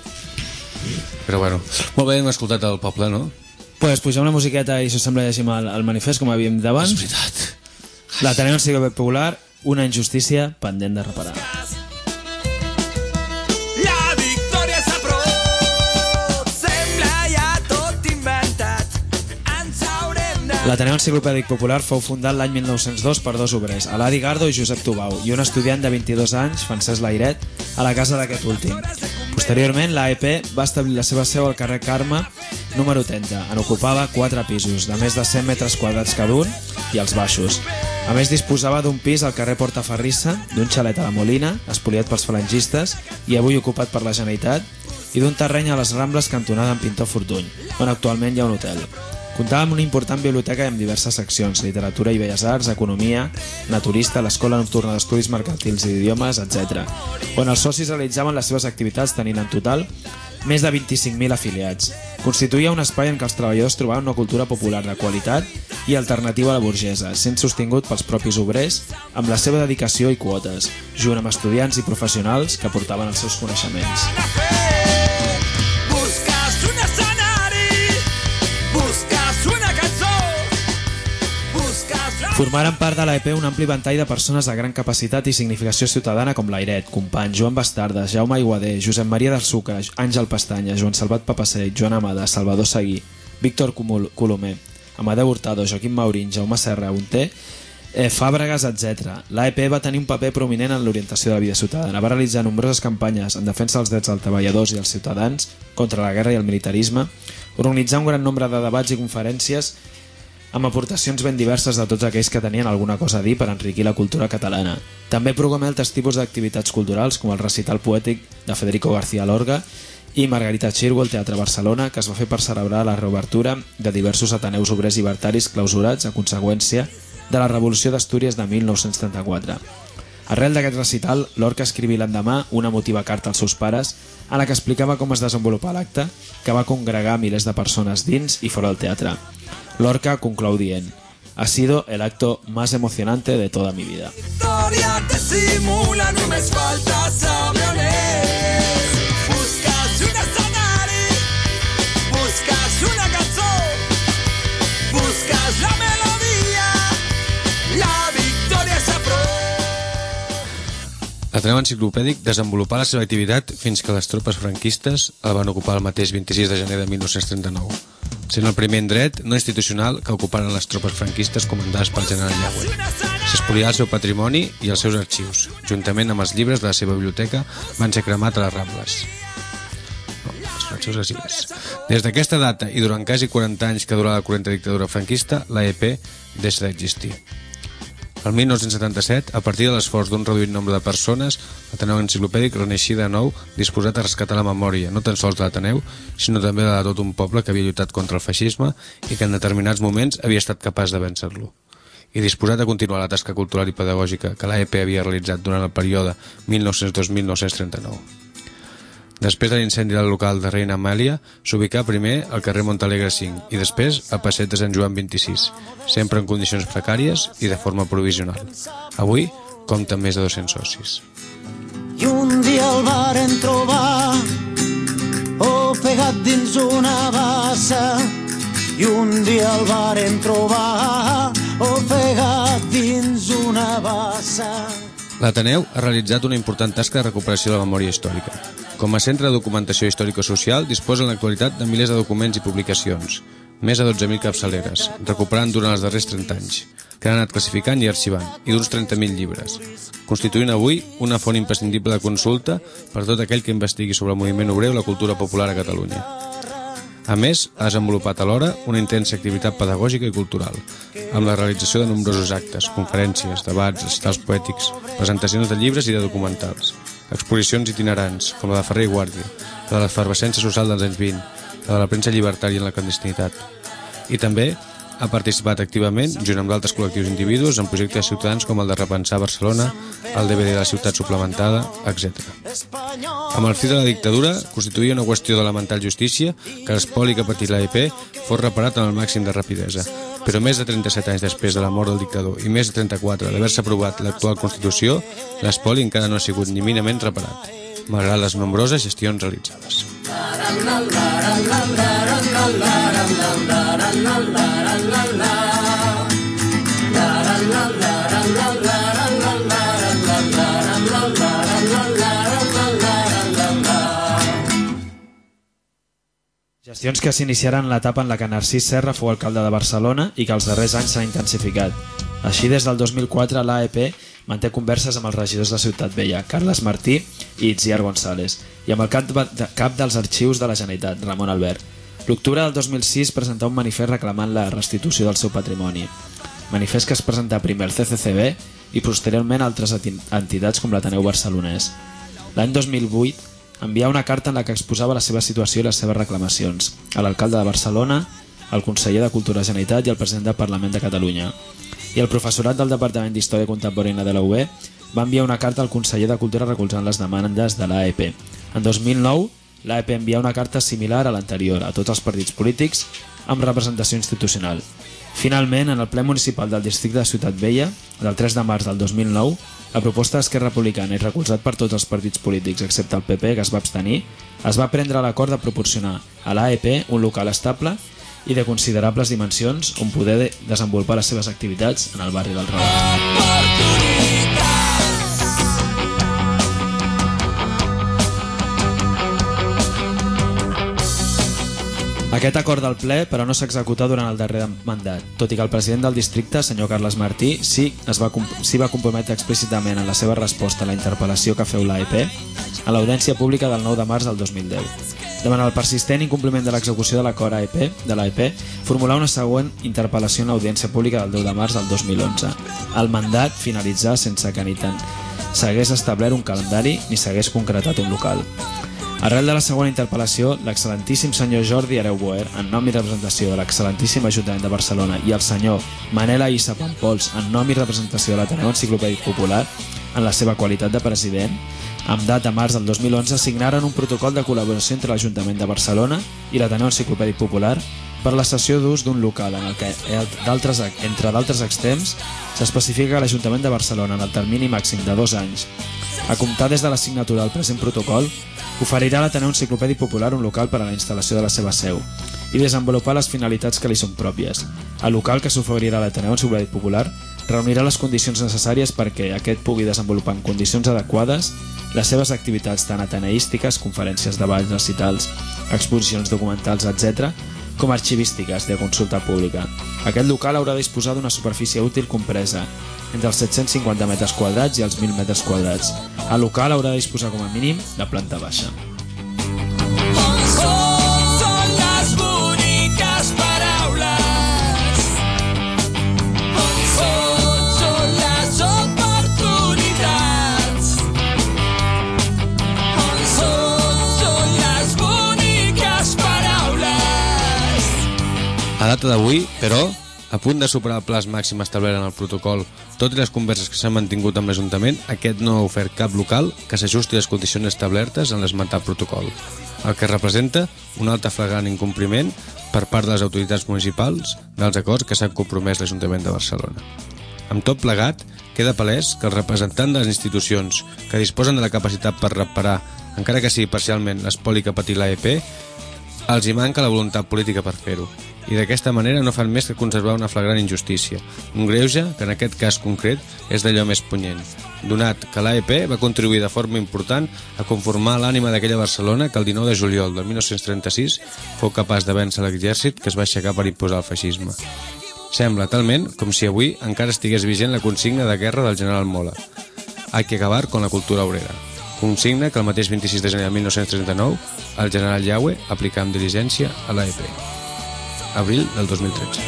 però bueno, molt bé, hem escoltat el poble, no? Pues pugem una musiqueta i si us sembla llegim el manifest, com havíem dit abans. És veritat. L'Ateneu Enciclopèdic Popular, una injustícia pendent de reparar. La victòria s'ha prop, sembla ja tot inventat. Ens haurem de... L'Ateneu Enciclopèdic Popular fou fundat l'any 1902 per dos obrers, Eladi Gardo i Josep Tubau, i un estudiant de 22 anys, Francesc Lairet, a la casa d'aquest últim. Posteriorment, l'AEP va establir la seva seu al carrer Carme, número 30, en ocupava 4 pisos, de més de 100 metres quadrats cada un, i els baixos. A més, disposava d'un pis al carrer Portaferrissa, d'un xalet a la Molina, espoliat pels falangistes i avui ocupat per la Generalitat, i d'un terreny a les Rambles cantonada en Pintor Fortuny, on actualment hi ha un hotel. Comptava amb una important biblioteca amb diverses seccions, literatura i belles arts, economia, naturista, l'escola nocturna d'estudis mercantils i d'idiomes, etc., on els socis realitzaven les seves activitats tenint en total més de 25.000 afiliats. Constituïa un espai en què els treballadors trobaven una cultura popular de qualitat i alternativa a la burgesa, sent sostingut pels propis obrers amb la seva dedicació i quotes, junt amb estudiants i professionals que aportaven els seus coneixements. Busques un escenari, busques una cançó, busques la... Formaren part de l'AEP un ampli ventall de persones de gran capacitat i significació ciutadana com l'Airet, Companys, Joan Bastardes, Jaume Aiguader, Josep Maria del Sucre, Àngel Pestanya, Joan Salvat Papaseit, Joan Amada, Salvador Seguí, Víctor Colomer, Amadeu Hurtado, Joaquim Maurín, Jaume Serra, Unter, Fàbregas, etc. L'AEP va tenir un paper prominent en l'orientació de la vida ciutadana. Va realitzar nombroses campanyes en defensa dels drets dels treballadors i els ciutadans, contra la guerra i el militarisme, organitzar un gran nombre de debats i conferències amb aportacions ben diverses de tots aquells que tenien alguna cosa a dir per enriquir la cultura catalana. També programà altres tipus d'activitats culturals, com el recital poètic de Federico García Lorca i Margarita Xirgo al Teatre Barcelona, que es va fer per celebrar la reobertura de diversos ateneus obrers llibertaris clausurats a conseqüència de la Revolució d'Astúries de 1934. Arrel d'aquest recital, Lorca escriví l'endemà una emotiva carta als seus pares en la que explicava com es desenvolupava l'acte, que va congregar milers de persones dins i fora del teatre. Lorca conclou dient: ha sido el acto más emocionante de toda mi vida. Victòria que simula, només falta saber on és. Busques un escenari, busques una cançó, busques la melodia, la victòria és a prop. L'Ateneu Enciclopèdic desenvolupà la seva activitat fins que les tropes franquistes el van ocupar el mateix 26 de gener de 1939, sent el primer indret no institucional que ocuparen les tropes franquistes comandades pel general Llauer. S'espolià el seu patrimoni i els seus arxius, juntament amb els llibres de la seva biblioteca, van ser cremats a les Rambles. Des d'aquesta data i durant quasi 40 anys que durà la cruenta dictadura franquista, l'AEP deixa d'existir. El 1977, a partir de l'esforç d'un reduït nombre de persones, l'Ateneu Enciclopèdic reneixia de nou, disposat a rescatar la memòria, no tan sols de l'Ateneu, sinó també de tot un poble que havia lluitat contra el feixisme i que en determinats moments havia estat capaç de vèncer-lo. I disposat a continuar la tasca cultural i pedagògica que l'AEP havia realitzat durant el període 1902-1939. Després de l'incendi del local de Reina Amàlia, s'ubicà primer al carrer Montalegre 5 i després al passeig de Sant Joan 26, sempre en condicions precàries i de forma provisional. Avui compta amb més de 200 socis. I un dia el varen trobar ofegat dins una bassa. I un dia el varen trobar ofegat dins una bassa. L'Ateneu ha realitzat una important tasca de recuperació de la memòria històrica. Com a centre de documentació històrico-social disposa en l'actualitat de milers de documents i publicacions, més de 12.000 capçaleres, recuperant durant els darrers 30 anys, que han anat classificant i arxivant, i d'uns 30.000 llibres, constituint avui una font imprescindible de consulta per tot aquell que investigui sobre el moviment obrer o la cultura popular a Catalunya. A més, ha desenvolupat alhora una intensa activitat pedagògica i cultural, amb la realització de nombrosos actes, conferències, debats, recitals poètics, presentacions de llibres i de documentals, exposicions itinerants, com la de Ferrer i Guàrdia, la de l'efervescència social dels anys 20, la de la premsa llibertària en la clandestinitat. I també ha participat activament, junt amb d'altres col·lectius i individus, en projectes ciutadans com el de Repensar Barcelona, el DVD de la ciutat suplementada, etc. Amb el fi de la dictadura, constituïa una qüestió d'elemental justícia que l'espoli que patí l'AEP fos reparat amb el màxim de rapidesa. Però més de 37 anys després de la mort del dictador i més de 34 d'haver-se aprovat l'actual Constitució, l'espoli encara no ha sigut ni mínimament reparat, malgrat les nombroses gestions realitzades. Gestions que s'iniciaran en l'etapa en la que Narcís Serra fou alcalde de Barcelona i que els darrers anys s'han intensificat. Així, des del 2004, l'AEP manté converses amb els regidors de Ciutat Vella, Carles Martí i Itziar González, i amb el cap dels arxius de la Generalitat, Ramon Albert. L'octubre del 2006 presentà un manifest reclamant la restitució del seu patrimoni. Manifest que es presentà primer al CCCB i posteriorment a altres entitats com l'Ateneu Barcelonès. L'any 2008 envià una carta en la que exposava la seva situació i les seves reclamacions a l'alcalde de Barcelona, al conseller de Cultura de la Generalitat i al president del Parlament de Catalunya. I el professorat del Departament d'Història Contemporània de la UB va enviar una carta al conseller de Cultura recolzant les demandes de l'AEP. En 2009, l'AEP envià una carta similar a l'anterior a tots els partits polítics amb representació institucional. Finalment, en el ple municipal del districte de Ciutat Vella, del 3 de març del 2009, a proposta d'Esquerra Republicana i recolzat per tots els partits polítics excepte el PP, que es va abstenir, es va prendre l'acord de proporcionar a l'AEP un local estable i de considerables dimensions on poder desenvolupar les seves activitats en el barri del Raval. Aquest acord del ple, però, no s'ha executat durant el darrer mandat, tot i que el president del districte, senyor Carles Martí, sí va comprometre explícitament en la seva resposta a la interpel·lació que feu l'AEP a l'audiència pública del 9 de març del 2010. Davant el persistent incompliment de l'execució de l'acord de l'AEP, formular una següent interpel·lació en l'audiència pública del 10 de març del 2011. El mandat finalitzà sense que ni tant s'hagués establert un calendari ni s'hagués concretat un local. Arrel de la següent interpel·lació, l'excel·lentíssim senyor Jordi Hereu Boer, en nom i representació de l'excel·lentíssim Ajuntament de Barcelona, i el senyor Manel Aïssa Pampols, en nom i representació de l'Ateneu Enciclopèdic Popular, en la seva qualitat de president, amb data març del 2011, signaren un protocol de col·laboració entre l'Ajuntament de Barcelona i l'Ateneu Enciclopèdic Popular per la cessió d'ús d'un local en el que, entre d'altres extrems, s'especifica que l'Ajuntament de Barcelona, en el termini màxim de 2 anys, a comptar des de la signatura del present protocol, oferirà a l'Ateneu Enciclopèdic Popular un local per a la instal·lació de la seva seu i desenvolupar les finalitats que li són pròpies. El local que s'oferirà a l'Ateneu Enciclopèdic Popular reunirà les condicions necessàries perquè aquest pugui desenvolupar en condicions adequades les seves activitats tant ateneístiques, conferències de balls, recitals, exposicions documentals, etc., com arxivístiques de consulta pública. Aquest local haurà de disposar d'una superfície útil compresa entre els 750 metres quadrats i els 1.000 metres quadrats. El local haurà de disposar com a mínim de planta baixa. Són les boniques paraules. Són les oportunitats. Són les boniques paraules. A data d'avui, però, a punt de superar el plaç màxim establert en el protocol, tot i les converses que s'han mantingut amb l'Ajuntament, aquest no ha ofert cap local que s'ajusti a les condicions establertes en l'esmentat protocol, el que representa un altre flagrant incompliment per part de les autoritats municipals dels acords que s'han compromès l'Ajuntament de Barcelona. Amb tot plegat, queda palès que els representants de les institucions que disposen de la capacitat per reparar, encara que sigui parcialment, l'espoli que ha patit l'AEP, els hi manca la voluntat política per fer-ho, i d'aquesta manera no fan més que conservar una flagrant injustícia, un greuge que en aquest cas concret és d'allò més punyent, donat que l'AEP va contribuir de forma important a conformar l'ànima d'aquella Barcelona que el 19 de juliol del 1936 fou capaç de vèncer l'exèrcit que es va aixecar per imposar el feixisme. Sembla talment com si avui encara estigués vigent la consigna de guerra del general Mola. Hay que acabar con la cultura obrera. Consigna que el mateix 26 de gener de 1939 el general Yagüe aplicà amb diligència a l'AEP. Abril del 2013.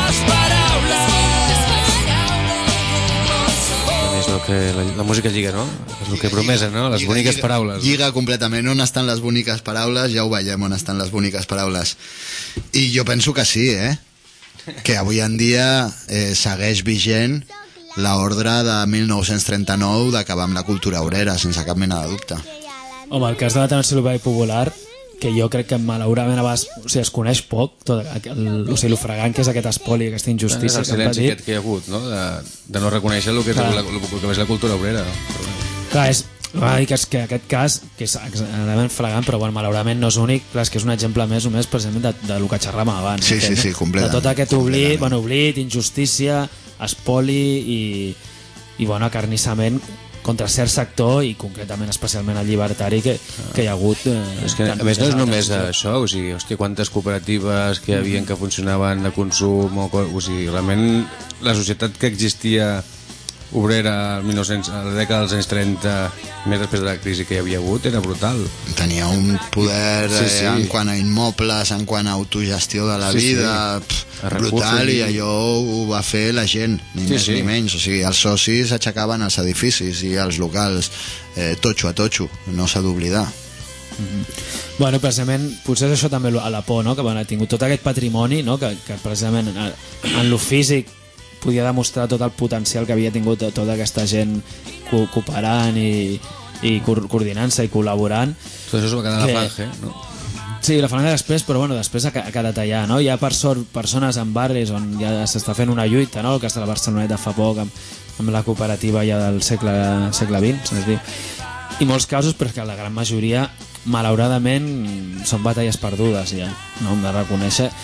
És el que la música lliga, no? És el que promesa, no? Les boniques paraules. Lliga completament. On estan les boniques paraules? Ja ho veiem, on estan les boniques paraules. I jo penso que sí, que avui en dia segueix vigent l'ordre de 1939 d'acabar amb la cultura obrera, sense cap mena de dubte. Home, el cas de l'Ateneu Enciclopèdic Popular, que jo crec que malauradament es coneix poc, el fregant que és aquest espoli, aquesta injustícia. És el silenci aquest que hi ha hagut, no? De no reconèixer el que és la cultura obrera. Clar, que aquest cas, que és exageradament fregant, però bueno, malauradament no és únic, clar, és que és un exemple més o més precisament del que xerràvem abans. Sí, completament. De tot aquest oblit, injustícia, espoli i bueno, acarnissament contra cert sector i concretament especialment el llibertari que hi ha hagut. És que, a més, no és només això, o sigui, hòstia, quantes cooperatives que hi havia que funcionaven de consum, o sigui, realment la societat que existia obrera a la dècada dels anys 30, més després de la crisi que hi havia hagut, era brutal. Tenia un poder en quant a immobles, en quant a autogestió de la vida, brutal, i allò ho va fer la gent, ni més ni menys. O sigui, els socis aixecaven els edificis i els locals totxo a totxo, no s'ha d'oblidar. Bueno, precisament, potser és això també a la por, no? Que ha tingut tot aquest patrimoni, no? Que precisament en lo físic podia demostrar tot el potencial que havia tingut tota aquesta gent cooperant i coordinant-se i col·laborant. Tot això es va quedar a la Falange, no? Sí, la Falange després, però bueno, després ha quedat allà, no? Hi ha per sort persones en barris on ja s'està fent una lluita, no? El cas de la Barceloneta fa poc amb la cooperativa ja del segle XX, és a dir, i molts casos, però que la gran majoria malauradament són batalles perdudes ja, no? Hem de reconèixer.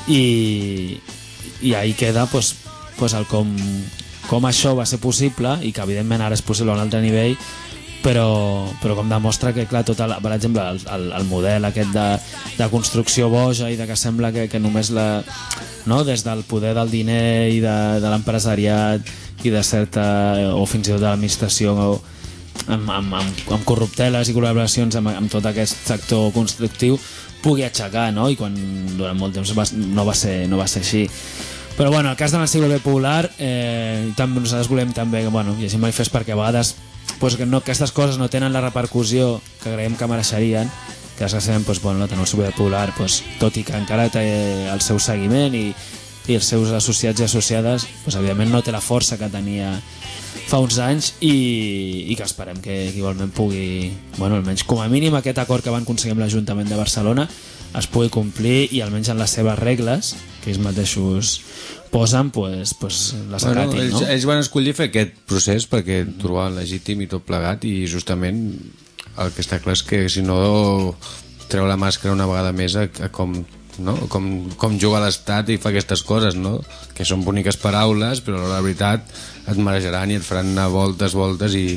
i ahí queda pues, el com això va ser possible i que evidentment ara és possible a un altre nivell, però com demostra que, clar, per exemple, el model aquest de construcció boja i de que sembla que només des del poder del diner i de l'empresariat i de certa, o fins i tot de l'administració amb corrupteles i col·laboracions amb tot aquest sector constructiu pugui aixecar, no? I quan durant molt temps no va ser així. Però bueno, el cas de l'enciclopèdia popular, nosaltres volem també que llegim manifest perquè a vegades que aquestes coses no tenen la repercussió que creiem que mereixerien, que desgraciadament la l'enciclopèdia popular, tot i que encara té el seu seguiment i els seus associats i associades, evidentment no té la força que tenia fa uns anys i que esperem que igualment pugui, almenys com a mínim aquest acord que van aconseguir amb l'Ajuntament de Barcelona es pugui complir i almenys en les seves regles que ells mateixos posen les acatin, no? Ells van escollir fer aquest procés perquè trobaven legítim i tot plegat, i justament el que està clar és que si no treu la màscara una vegada més a com juga l'Estat i fa aquestes coses, no? Que són boniques paraules, però la veritat et marejaran i et faran anar voltes i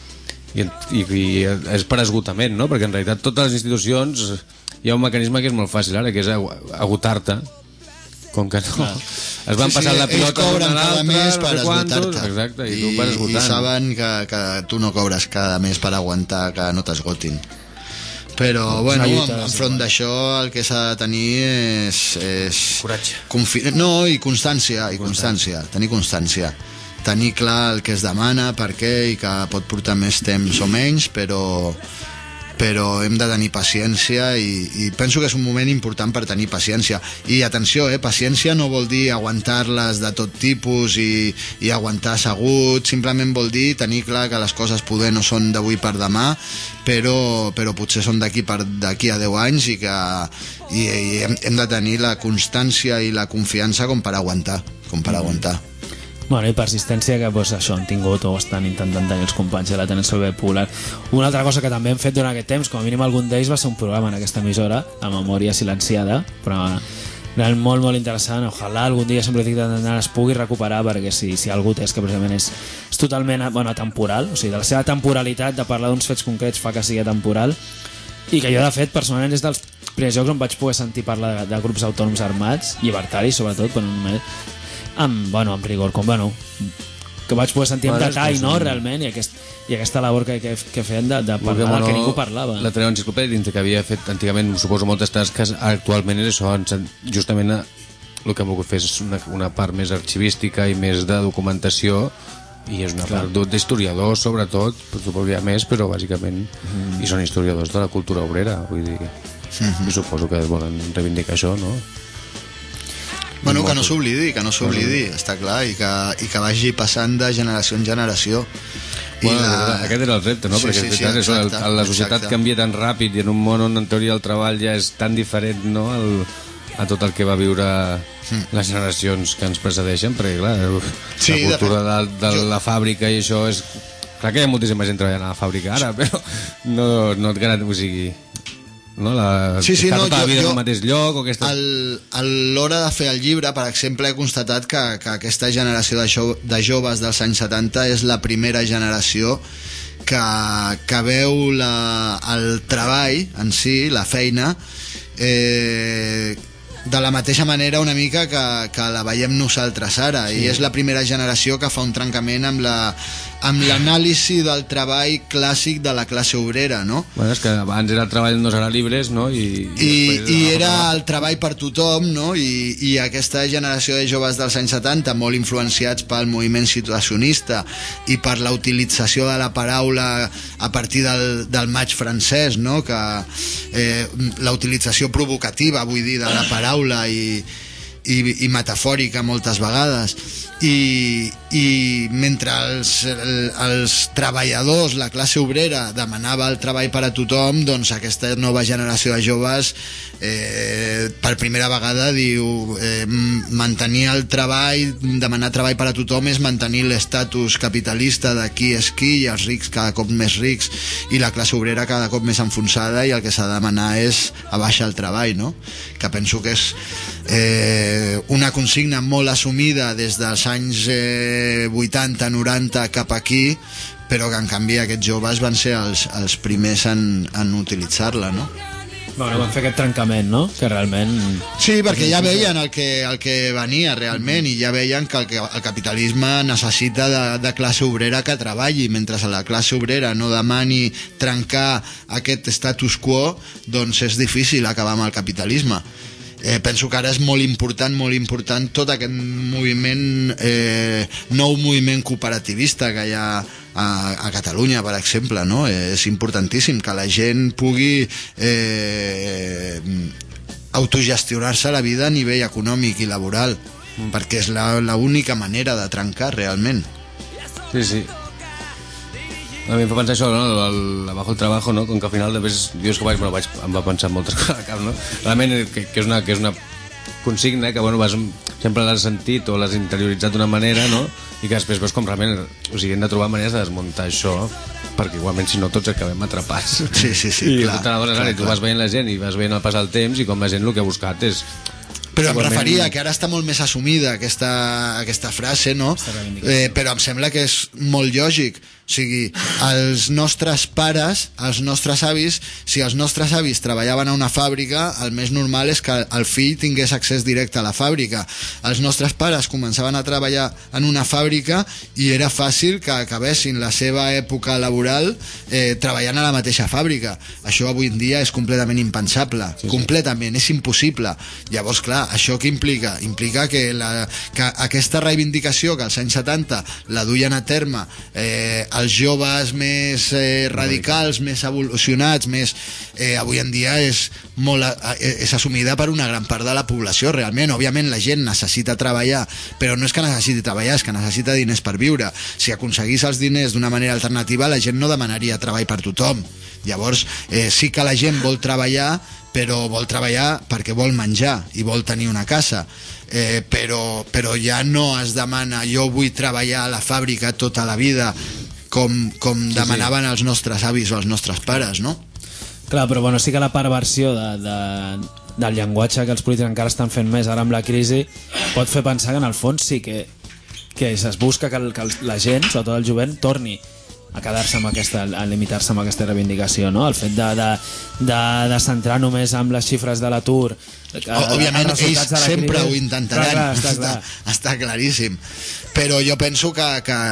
és per esgotament, no? Perquè en realitat totes les institucions hi ha un mecanisme que és molt fàcil ara, que és agotar-te, com que no es van passant la pilota cobren cada mes per esgotar-te, exacte, i tu vas esgotant, i saben que tu no cobres cada mes per aguantar que no t'esgotin. Però bueno, enfront d'això el que s'ha de tenir és coratge, i constància, tenir constància, tenir clar el que es demana, per què, i que pot portar més temps o menys, però hem de tenir paciència i penso que és un moment important per tenir paciència. I atenció, paciència no vol dir aguantar-les de tot tipus i aguantar assegut, simplement vol dir tenir clar que les coses poder no són d'avui per demà, però potser són d'aquí a 10 anys i hem de tenir la constància i la confiança com per aguantar. I persistència que això han tingut o estan intentant tenir els companys de l'Ateneu Popular. Una altra cosa que també hem fet durant aquest temps, com a mínim algun d'ells, va ser un programa en aquesta emissora, La Memòria Silenciada, però realment molt, molt interessant. Ojalà algun dia, sempre dic d'anar, es pugui recuperar, perquè si algú té, és que precisament és totalment atemporal, o sigui, de la seva temporalitat de parlar d'uns fets concrets fa que sigui atemporal, i que jo, de fet, personalment és dels primers jocs on vaig poder sentir parlar de grups autònoms armats, llibertaris sobretot, però amb rigor, que vaig poder sentir en detall, no, realment, i aquesta labor que feien de parlar del que ningú parlava. La Ateneu Enciclopèdia, que havia fet antigament, suposo, moltes tasques, actualment és això, justament el que hem volgut fer és una part més arxivística i més de documentació, i és una part d'historiadors, sobretot, potser més, però bàsicament i són historiadors de la cultura obrera, vull dir, i suposo que volen reivindicar això, no? Bueno, que no s'oblidi, està clar, i que vagi passant de generació en generació. Aquest era el repte, no? Perquè la societat canvia tan ràpid i en un món on en teoria el treball ja és tan diferent, no?, a tot el que va viure les generacions que ens precedeixen, perquè clar, la cultura de la fàbrica i això és... Clar que hi ha moltíssima gent treballant a la fàbrica ara, però no et garanteix, o sigui... Està tota la vida en el mateix lloc, a l'hora de fer el llibre, per exemple, he constatat que aquesta generació de joves dels anys 70 és la primera generació que veu el treball en si, la feina, de la mateixa manera una mica que la veiem nosaltres ara, i és la primera generació que fa un trencament amb l'anàlisi del treball clàssic de la classe obrera, no? Bueno, és que abans era el treball en 2 hores llibres, no? I era el treball per tothom, no? I aquesta generació de joves dels anys 70, molt influenciats pel moviment situacionista i per la utilització de la paraula a partir del maig francès, no? Que la utilització provocativa, vull dir, de la paraula i metafòrica moltes vegades, i mentre els treballadors, la classe obrera demanava el treball per a tothom, doncs aquesta nova generació de joves per primera vegada diu mantenir el treball, demanar treball per a tothom és mantenir l'estatus capitalista de qui és qui, i els rics cada cop més rics i la classe obrera cada cop més enfonsada, i el que s'ha de demanar és abaixar el treball, no? Que penso que és una consigna molt assumida des dels anys 80-90 cap aquí, però que en canvi aquests joves van ser els primers en utilitzar-la, no? Bueno, van fer aquest trencament, no? Que realment... Sí, perquè ja veien el que venia realment, i ja veien que el capitalisme necessita de classe obrera que treballi. Mentre la classe obrera no demani trencar aquest status quo, doncs és difícil acabar amb el capitalisme. Penso que ara és molt important tot aquest moviment, nou moviment cooperativista que hi ha a Catalunya, per exemple, no? És importantíssim que la gent pugui autogestionar-se la vida a nivell econòmic i laboral, perquè és l'única manera de trencar realment. Sí, sí. A mi em fa pensar això, no? Abajo el trabajo, no? Com que al final després dius que em va pensar moltes coses al cap, no? Realment que és una consigna que sempre l'has sentit o l'has interioritzat d'una manera, no? I que després veus com realment, o sigui, hem de trobar maneres de desmuntar això, perquè igualment si no tots acabem atrapats. Sí, I clar. Tu vas veient la gent i vas veient el passar el temps, i com la gent el que ha buscat és... Però em referia que ara està molt més assumida aquesta frase, no? Però em sembla que és molt lògic. O sigui, els nostres pares, els nostres avis, si els nostres avis treballaven a una fàbrica, el més normal és que el fill tingués accés directe a la fàbrica. Els nostres pares començaven a treballar en una fàbrica i era fàcil que acabessin la seva època laboral treballant a la mateixa fàbrica. Això avui en dia és completament impensable. Sí. Completament, és impossible. Llavors, clar, això què implica? Implica que aquesta reivindicació que als anys 70 la duien a terme els joves més radicals, més evolucionats, avui en dia és assumida per una gran part de la població. Realment, òbviament la gent necessita treballar, però no és que necessiti treballar, és que necessita diners per viure. Si aconseguís els diners d'una manera alternativa, la gent no demanaria treball per tothom. Llavors sí que la gent vol treballar, però vol treballar perquè vol menjar i vol tenir una casa, però ja no es demana jo vull treballar a la fàbrica tota la vida com demanaven els nostres avis o els nostres pares, no? Clar, però bueno, sí que la perversió del llenguatge que els polítics encara estan fent més ara amb la crisi pot fer pensar que en el fons sí que es busca que la gent, sobretot el jovent, torni a quedar-se amb a limitar-se amb aquesta reivindicació, no? El fet de centrar només amb les xifres de l'atur. Òbviament ells sempre ho intentaran, clar. està claríssim, però jo penso que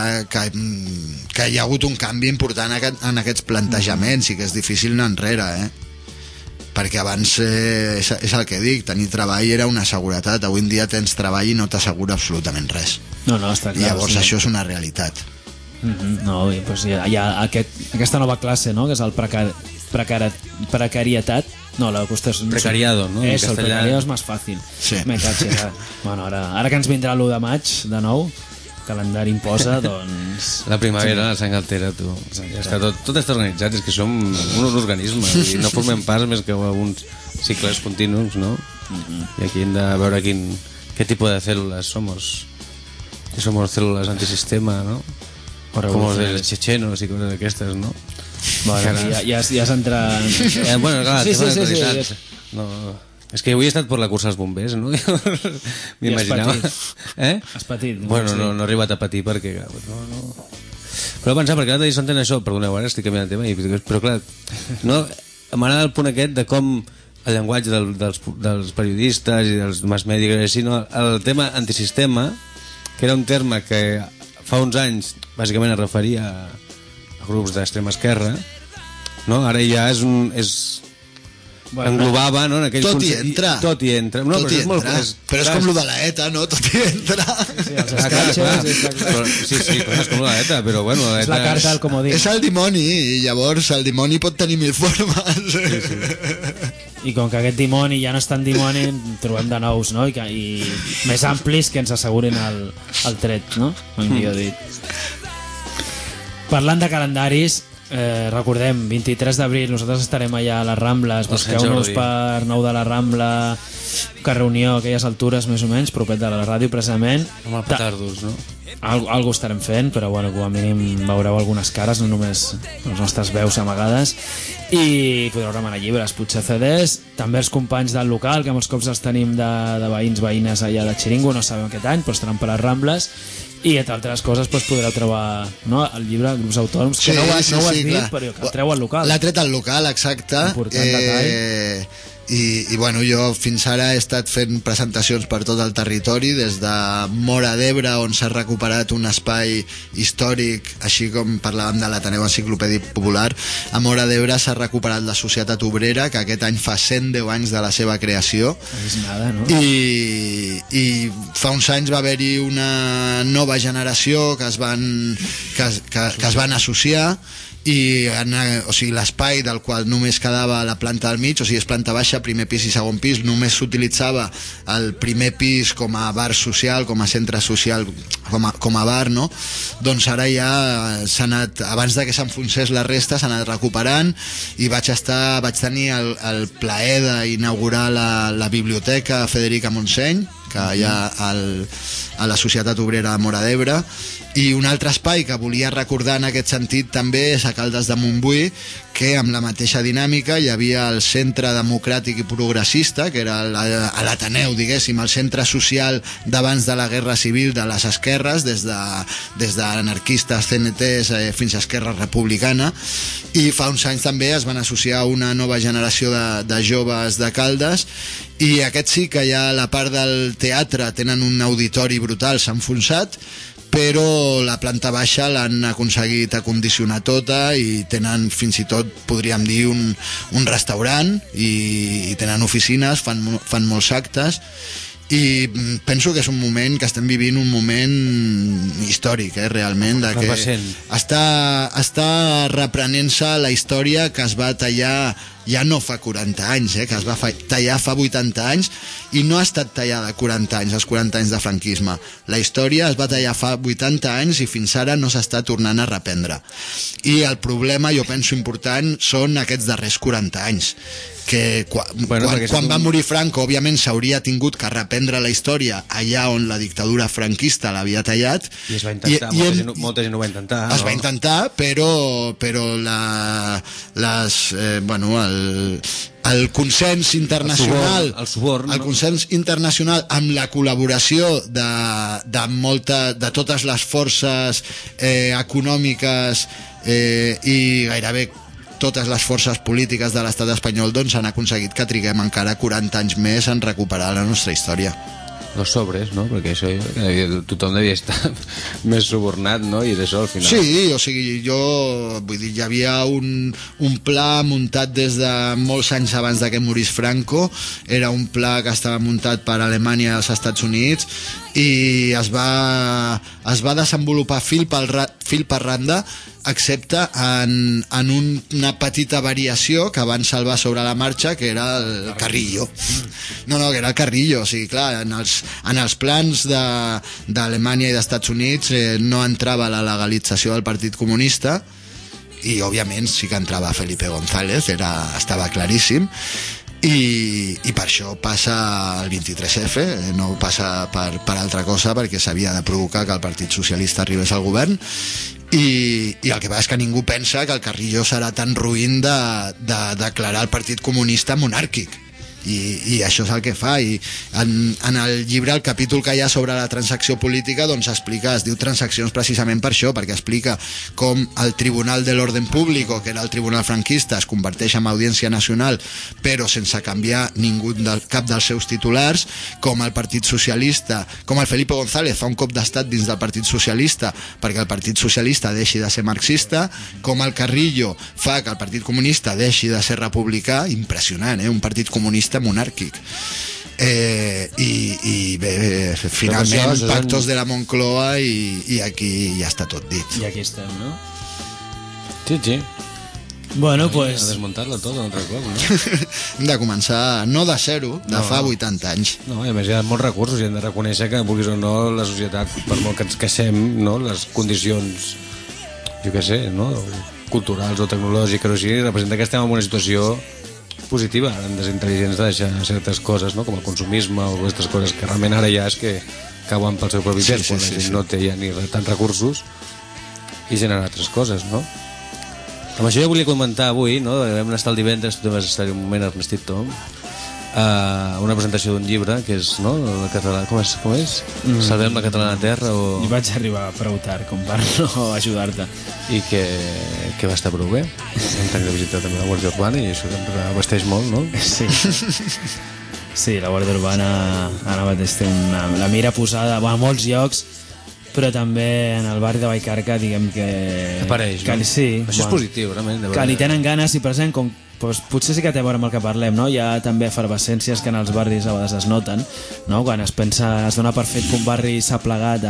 hi ha hagut un canvi important en aquests plantejaments i que és difícil anar enrere, perquè abans és el que dic, tenir treball era una seguretat. Avui en dia tens treball i no t'assegura absolutament res. No, està clar. Llavors això és una realitat. No, doncs hi ha aquesta nova classe, no? Que és el precarietat. No, la qüestió és... Precariado, no? El precariado és més fàcil. Sí. Bueno, ara que ens vindrà l'1 de maig, de nou, calendari imposa, doncs... La primavera la sang altera, tu. És que tot està organitzat, és que som un organisme i no formem part més que uns cicles continus, no? I aquí hem de veure qué tipo de células somos. Si somos células antisistema, ¿no? Como de chechenos y cosas d'aquestes, no? Bueno, ja s'entra... Bueno, clar, sí. No, és que avui he estat per la cursa als bombers, no? M'imaginava... Has patit. Bueno, no he arribat a patir perquè... No. Però pensar, perquè l'altre dia s'entén això, perdoneu, ara estic canviant de tema, però clar, no, m'agrada el punt aquest de com el llenguatge dels periodistes i dels mass media, sinó el tema antisistema, que era un terme que fa uns anys bàsicament es referia a grups d'extrema esquerra, no? Ara ja englobava, no? En aquell tot hi entra. Tot hi entra. No, tot hi entra. Però és com lo de la ETA, no? Tot hi entra. Sí, els escratxes. Sí, és com la ETA, però bueno... És la carta del comodí. És el dimoni, i llavors el dimoni pot tenir 1000 formes. Sí. i com que aquest dimoni ja no és tan dimoni, trobem de nous, no? I més amplis que ens assegurin el tret, no? Millor dit. Parlant de calendaris, recordem, 23 d'abril nosaltres estarem allà a les Rambles, busqueu-nos per 9 de la Rambla, que reunió a aquelles altures més o menys, propet de la ràdio precisament. Amb el petardos, no? Algo estarem fent, però bueno, com a mínim veureu algunes cares, no només les nostres veus amagades, i podreu demanar llibres, potser CDs, també els companys del local, que molts cops els tenim de veïns, veïnes allà de Xiringo, no sabem aquest any, però estaran per les Rambles, i entre altres coses podreu trobar, no, el llibre Grups Autònoms, que no ho has dit, clar. Però que el treu al local. L'ha tret al local, exacte. Important detall. I bueno, jo fins ara he estat fent presentacions per tot el territori, des de Móra d'Ebre, on s'ha recuperat un espai històric, així com parlàvem de l'Ateneu Enciclopèdic Popular. A Móra d'Ebre s'ha recuperat la Societat Obrera, que aquest any fa 110 anys de la seva creació. És nada, no? I fa uns anys va haver-hi una nova generació que es van associar, i o sigui, l'espai del qual només quedava la planta del mig, o sigui, és planta baixa, primer pis i segon pis, només s'utilitzava el primer pis com a bar social, com a centre social, com a bar, no? Doncs ara ja s'ha anat, abans de que s'enfonsés la resta, s'ha anat recuperant, i vaig tenir el plaer d'inaugurar la biblioteca Federica Montseny, que hi ha a la Societat Obrera de Móra d'Ebre. I un altre espai que volia recordar en aquest sentit també és a Caldes de Montbui, que amb la mateixa dinàmica hi havia el Centre Democràtic i Progressista, que era a l'Ateneu, diguéssim, el centre social d'abans de la Guerra Civil de les esquerres, des d'anarquistes, CNTs fins a Esquerra Republicana, i fa uns anys també es van associar una nova generació de joves de Caldes, i aquest sí que ja a la part del teatre tenen un auditori brutal, s'ha enfonsat, però la planta baixa l'han aconseguit acondicionar tota, i tenen fins i tot, podríem dir, un restaurant, i tenen oficines, fan molts actes, i penso que és un moment que estem vivint, un moment històric, realment, de que està reprenent-se la història que es va tallar ja no fa 40 anys, que es va tallar fa 80 anys, i no ha estat tallada 40 anys, els 40 anys de franquisme. La història es va tallar fa 80 anys i fins ara no s'està tornant a reprendre. I el problema, jo penso important, són aquests darrers 40 anys, que quan va morir Franco, òbviament s'hauria tingut que reprendre la història allà on la dictadura franquista l'havia tallat, i es va intentar, molta gent ho va intentar, es va intentar, però el consens internacional, el suborn, el consens internacional amb la col·laboració de totes les forces econòmiques i gairebé totes les forces polítiques de l'estat espanyol, doncs han aconseguit que triguem encara 40 anys més en recuperar la nostra història. Los sobres, no? Perquè això tothom devia estar més subornat, no? I d'això al final... Sí, o sigui, vull dir, hi havia un pla muntat des de molts anys abans de que morís Franco. Era un pla que estava muntat per Alemanya i els Estats Units, i es va desenvolupar fil per randa, excepte en una petita variació que van salvar sobre la marxa, que era el Carrillo. Que era el Carrillo. O sigui, clar, en els plans d'Alemanya i d'Estats Units no entrava la legalització del Partit Comunista, i òbviament sí que entrava Felipe González, estava claríssim, i per això passa el 23F, no passa per altra cosa, perquè s'havia de provocar que el Partit Socialista arribés al govern, i el que passa és que ningú pensa que el Carrillo serà tan ruïn de declarar el Partit Comunista monàrquic, i això és el que fa. I en el llibre, el capítol que hi ha sobre la transacció política, doncs es diu transaccions precisament per això, perquè explica com el Tribunal de l'Orden Público, que era el tribunal franquista, es converteix en Audiència Nacional, però sense canviar cap dels seus titulars, com el Partit Socialista, com el Felipe González fa un cop d'estat dins del Partit Socialista perquè el Partit Socialista deixi de ser marxista, com el Carrillo fa que el Partit Comunista deixi de ser republicà. Impressionant, un partit comunista monàrquic. I bé, finalment pactos de la Moncloa, i aquí ja està tot dit. I aquí estem, no? Sí. Bueno, A pues... desmuntar-la tot, un altre cop, no? Hem de començar, no de zero, de fa 80 anys. No, i a més hi ha molts recursos i hem de reconèixer que, vulguis o no, la societat, per molt que ens queixem, no, les condicions, jo què sé, no, culturals o tecnològiques o així, representa que estem en una situació positiva, en desintel·ligents de deixar certes coses, no, com el consumisme o aquestes coses que realment ara ja és que cauen pel seu propi pes, quan la gent no té ja ni tants recursos i genera altres coses, no? Amb això jo volia comentar avui, no? Vam estar el divendres, tu vas estar un moment, Ernestito, una presentació d'un llibre que és, no? El català, com és? Salvem la catalana terra o... I vaig arribar prou tard com per no ajudar-te. I que va estar prou bé. Vam tenir de visitar també la Guàrdia Urbana i això sempre vesteix molt, no? Sí. Sí, la Guàrdia Urbana ara mateix té la mira posada a molts llocs, però també en el barri de Vallcarca, diguem que... Apareix, no? Sí. Això és positiu, realment. Que li tenen ganes i present, com doncs, potser sí que té a veure amb el que parlem, no? Hi ha també efervescències que en els barris a vegades es noten, no? Quan es dona per fet que un barri s'ha plegat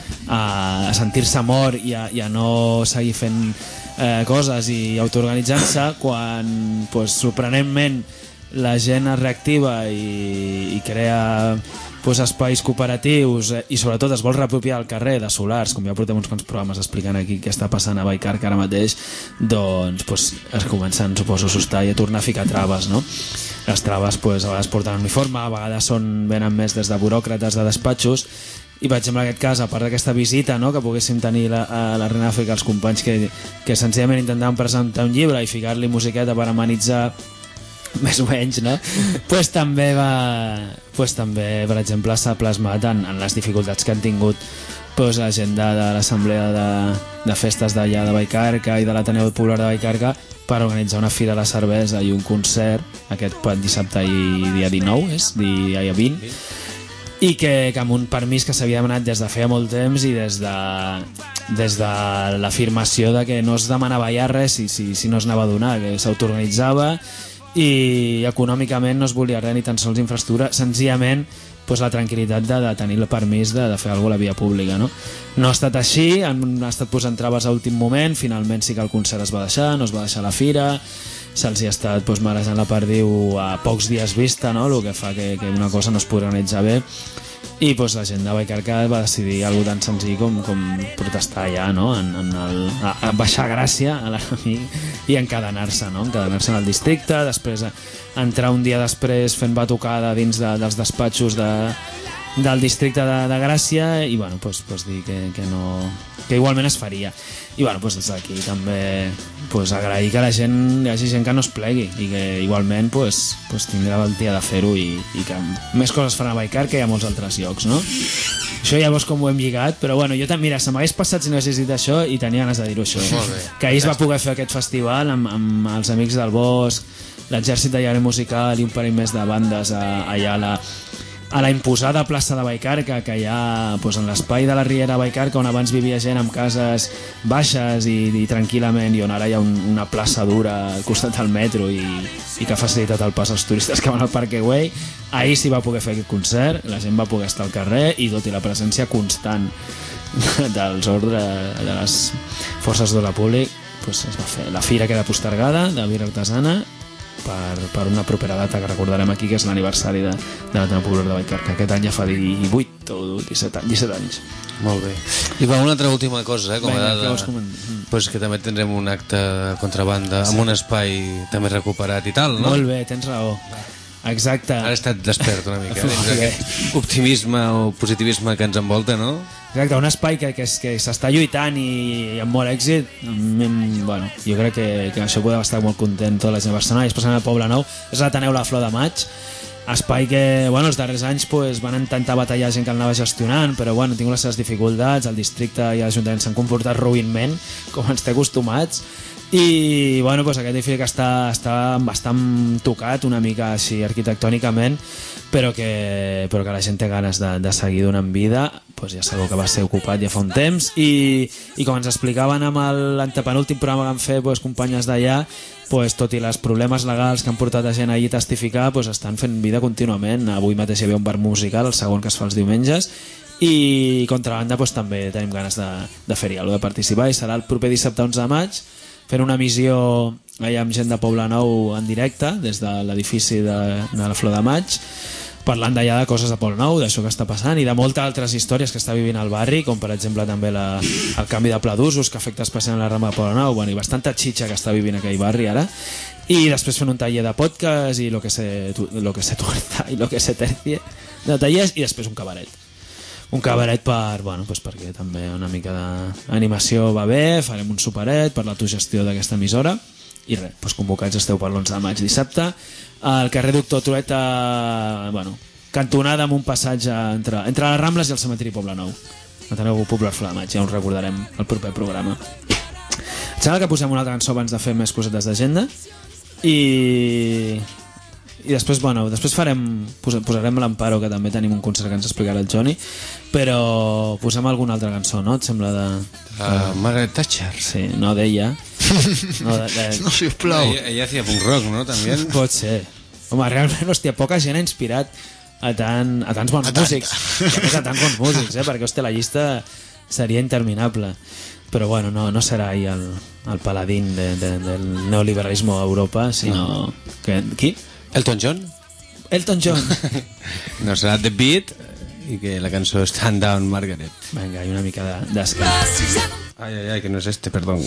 a sentir-se mort i a no seguir fent coses i autoorganitzant-se, quan doncs, sorprenentment la gent es reactiva i crea espais cooperatius i sobretot es vol reapropiar al carrer de solars, com ja portem uns quants programes explicant aquí què està passant a Vallcarca ara mateix, doncs es comencen, suposo, a assustar i a tornar a ficar traves, no? Les traves a vegades porten uniforme, a vegades venen més des de buròcrates de despatxos, i per exemple en aquest cas, a part d'aquesta visita, no, que poguéssim tenir a la Renàfrica els companys que senzillament intentaven presentar un llibre i ficar-li musiqueta per amenitzar més o menys, no? També, per exemple, s'ha plasmat en les dificultats que han tingut la gent de l'assemblea de festes d'allà de Vallcarca i de l'Ateneu Popular de Vallcarca per organitzar una fira de la cervesa i un concert aquest dissabte i dia 19, dia 20, i que amb un permís que s'havia demanat des de feia molt temps i des de l'afirmació de que no es demanava ja res si no es anava a donar, que s'autoorganitzava i econòmicament no es volia res ni tan sols infraestructura, senzillament la tranquil·litat de tenir el permís de fer alguna cosa a la via pública, no? No ha estat així, han estat posant traves a últim moment, finalment sí que el concert es va deixar, no es va deixar la fira, se'ls hi ha estat marejant la perdiu a pocs dies vista, no? El que fa que una cosa no es pugui organitzar bé, i la gent de Vallcarca va decidir alguna tan senzill com protestar ja, no? A baixar gràcia a l'enemic i encadenar-se, no? Encadenar-se en el districte, després entrar un dia després fent batucada dins dels despatxos del districte de Gràcia i dir que igualment es faria. I des d'aquí també agrair que hi hagi gent que no es plegui i que igualment tingui la valentia de fer-ho i que més coses faran a Vallcarca i a molts altres llocs, no? Això llavors com ho hem lligat, però jo també, mira, se m'hagués passat si no hagués dit això i tenia ganes de dir-ho això, que ahir es va poder fer aquest festival amb els Amics del Bosc, l'Exèrcit de Lleure Musical i un parell més de bandes allà a la imposada plaça de Vallcarca, que hi ha en l'espai de la Riera de Vallcarca, on abans vivia gent amb cases baixes i tranquil·lament, i on ara hi ha una plaça dura al costat del metro i que ha facilitat el pas als turistes que van al Parque Güell. Ahir s'hi va poder fer aquest concert, la gent va poder estar al carrer i tot i la presència constant dels ordres de les forces d'ordre públic es va fer. La fira queda postergada de birra artesana per una propera data que recordarem aquí, que és l'aniversari de l'Ateneu Popular de Vallcarca. Aquest any ja fa 18 o 17 anys. Molt bé. I una altra última cosa, com a dada, que també tindrem un acte de contrabanda amb un espai també recuperat i tal, no? Molt bé, tens raó. Exacte. Ara he estat despert una mica, dins d'aquest optimisme o positivisme que ens envolta, no? Exacte, un espai que s'està lluitant i amb molt èxit. Jo crec que això podem estar molt content tota la gent de Barcelona, i especialment al Poblenou. És l'Ateneu La Flor de Maig, espai que els darrers anys van intentar batallar gent que el anava gestionant, però han tingut les seves dificultats, el districte i l'Ajuntament s'han comportat ruïnment, com ens té acostumats, i aquest edifici que està bastant tocat una mica així arquitectònicament, però que la gent té ganes de seguir donant vida. Ja sabeu que va ser ocupat ja fa un temps i com ens explicaven amb l'antepenúltim programa que vam fer companyes d'allà, tot i els problemes legals que han portat a gent allí a testificar, estan fent vida contínuament. Avui mateix hi havia un bar musical, el segon que es fa els diumenges, i contrabanda també tenim ganes de fer-hi alguna cosa, de participar, i serà el proper dissabte 11 de maig fent una emissió allà amb gent de Poblenou en directe, des de l'edifici de la Flor de Maig, parlant d'allà de coses de Poblenou, d'això que està passant i de moltes altres històries que està vivint el barri, com per exemple també el canvi de pla d'usos que afecta especialment la Rambla de Poblenou, bueno, i bastanta xitxa que està vivint aquell barri ara, i després fent un taller de podcast i lo que se tuerza i lo que se tercie de tallers, i després un cabaret per, bueno, pues perquè també una mica d'animació va bé, farem un superet per l'autogestió d'aquesta emissora i res, doncs convocats esteu per l'11 de maig dissabte al carrer Doctor Trueta, bueno, cantonada amb un passatge entre les Rambles i el cementiri Poblenou. Ateneu Popular Flor de Maig, ja us recordarem el proper programa. Em sembla que posem una altra cançó abans de fer més cosetes d'agenda i després, bueno, després posarem l'Amparo, que també tenim un concert que ens explicarà el Johnny, però posem alguna altra cançó, no? Et sembla de... Margaret Thatcher. Sí, no d'ella. No, sisplau. Ella hacía punk rock, ¿no? También. Pot ser. Home, realment, hòstia, poca gent ha inspirat a tants bons músics. A tants bons músics, perquè, hòstia, la llista seria interminable. Però, bueno, no serà ahí el paladín del neoliberalisme a Europa, sinó... Qui? Elton John. Elton John. No serà The Beat i que la cançó Stand Down Margaret. Vinga, i una mica d'esca. Ay, que no es este, perdón.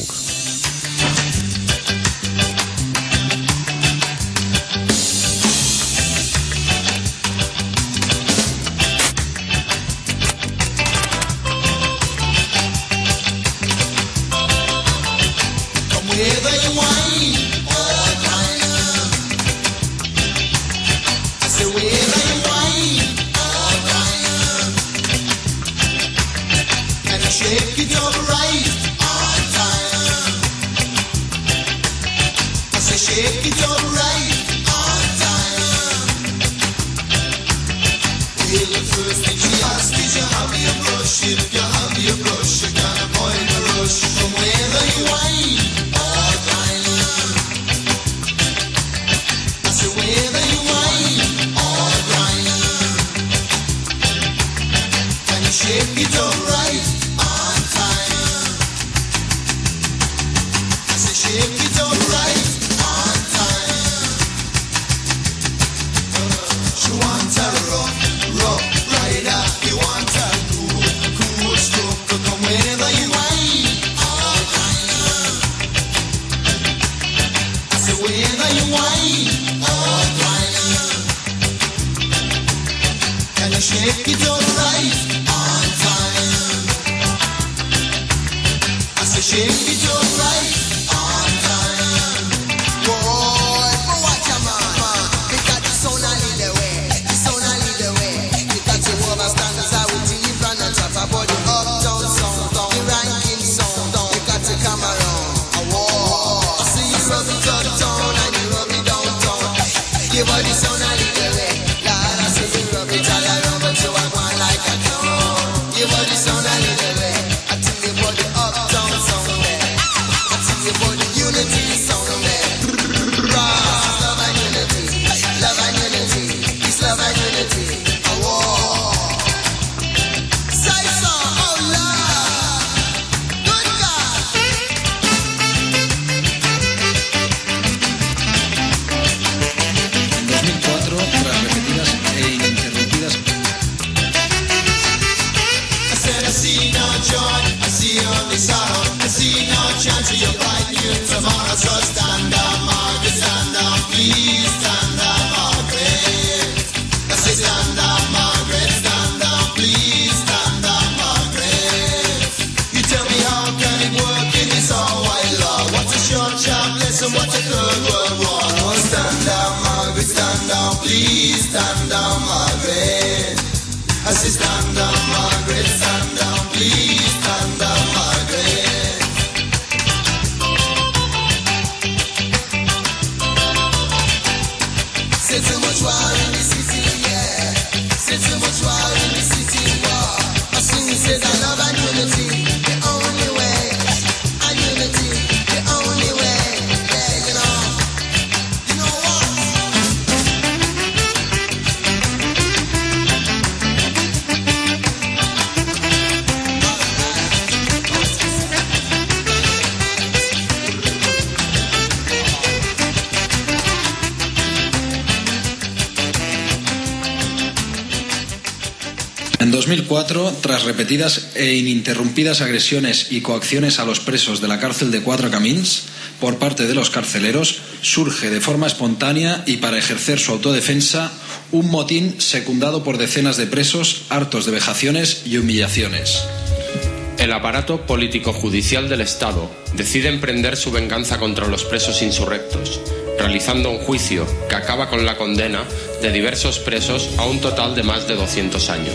En 2004, tras repetidas e ininterrumpidas agresiones y coacciones a los presos de la cárcel de Cuatro Camins por parte de los carceleros, surge de forma espontánea y para ejercer su autodefensa un motín secundado por decenas de presos hartos de vejaciones y humillaciones. El aparato político-judicial del Estado decide emprender su venganza contra los presos insurrectos, realizando un juicio que acaba con la condena de diversos presos a un total de más de 200 años.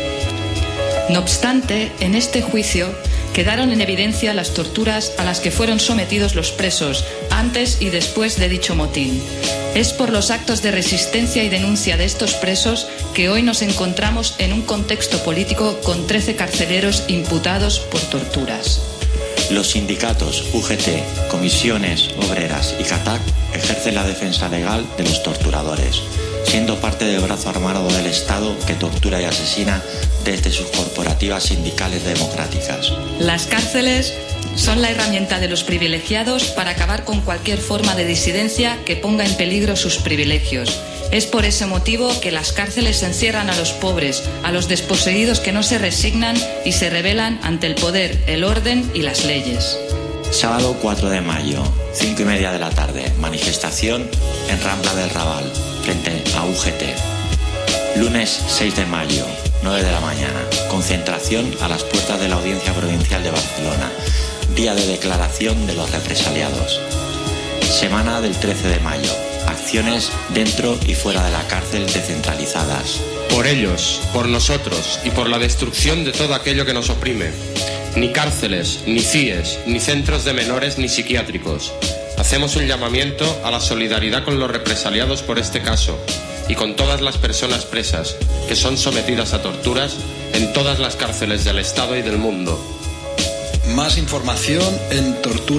No obstante, en este juicio quedaron en evidencia las torturas a las que fueron sometidos los presos antes y después de dicho motín. Es por los actos de resistencia y denuncia de estos presos que hoy nos encontramos en un contexto político con 13 carceleros imputados por torturas. Los sindicatos UGT, Comisiones Obreras y CATAC ejercen la defensa legal de los torturadores, siendo parte del brazo armado del Estado que tortura y asesina desde sus corporativas sindicales democráticas. Las cárceles son la herramienta de los privilegiados para acabar con cualquier forma de disidencia que ponga en peligro sus privilegios. Es por ese motivo que las cárceles encierran a los pobres, a los desposeídos que no se resignan y se rebelan ante el poder, el orden y las leyes. Sábado 4 de mayo, 5:30 de la tarde, manifestación en Rambla del Raval, frente a UGT. Lunes 6 de mayo, 9 de la mañana, concentración a las puertas de la Audiencia Provincial de Barcelona, día de declaración de los represaliados. Semana del 13 de mayo, acciones dentro y fuera de la cárcel descentralizadas. Por ellos, por nosotros y por la destrucción de todo aquello que nos oprime. Ni cárceles, ni CIEs, ni centros de menores, ni psiquiátricos. Hacemos un llamamiento a la solidaridad con los represaliados por este caso y con todas las personas presas que son sometidas a torturas en todas las cárceles del Estado y del mundo. Más información en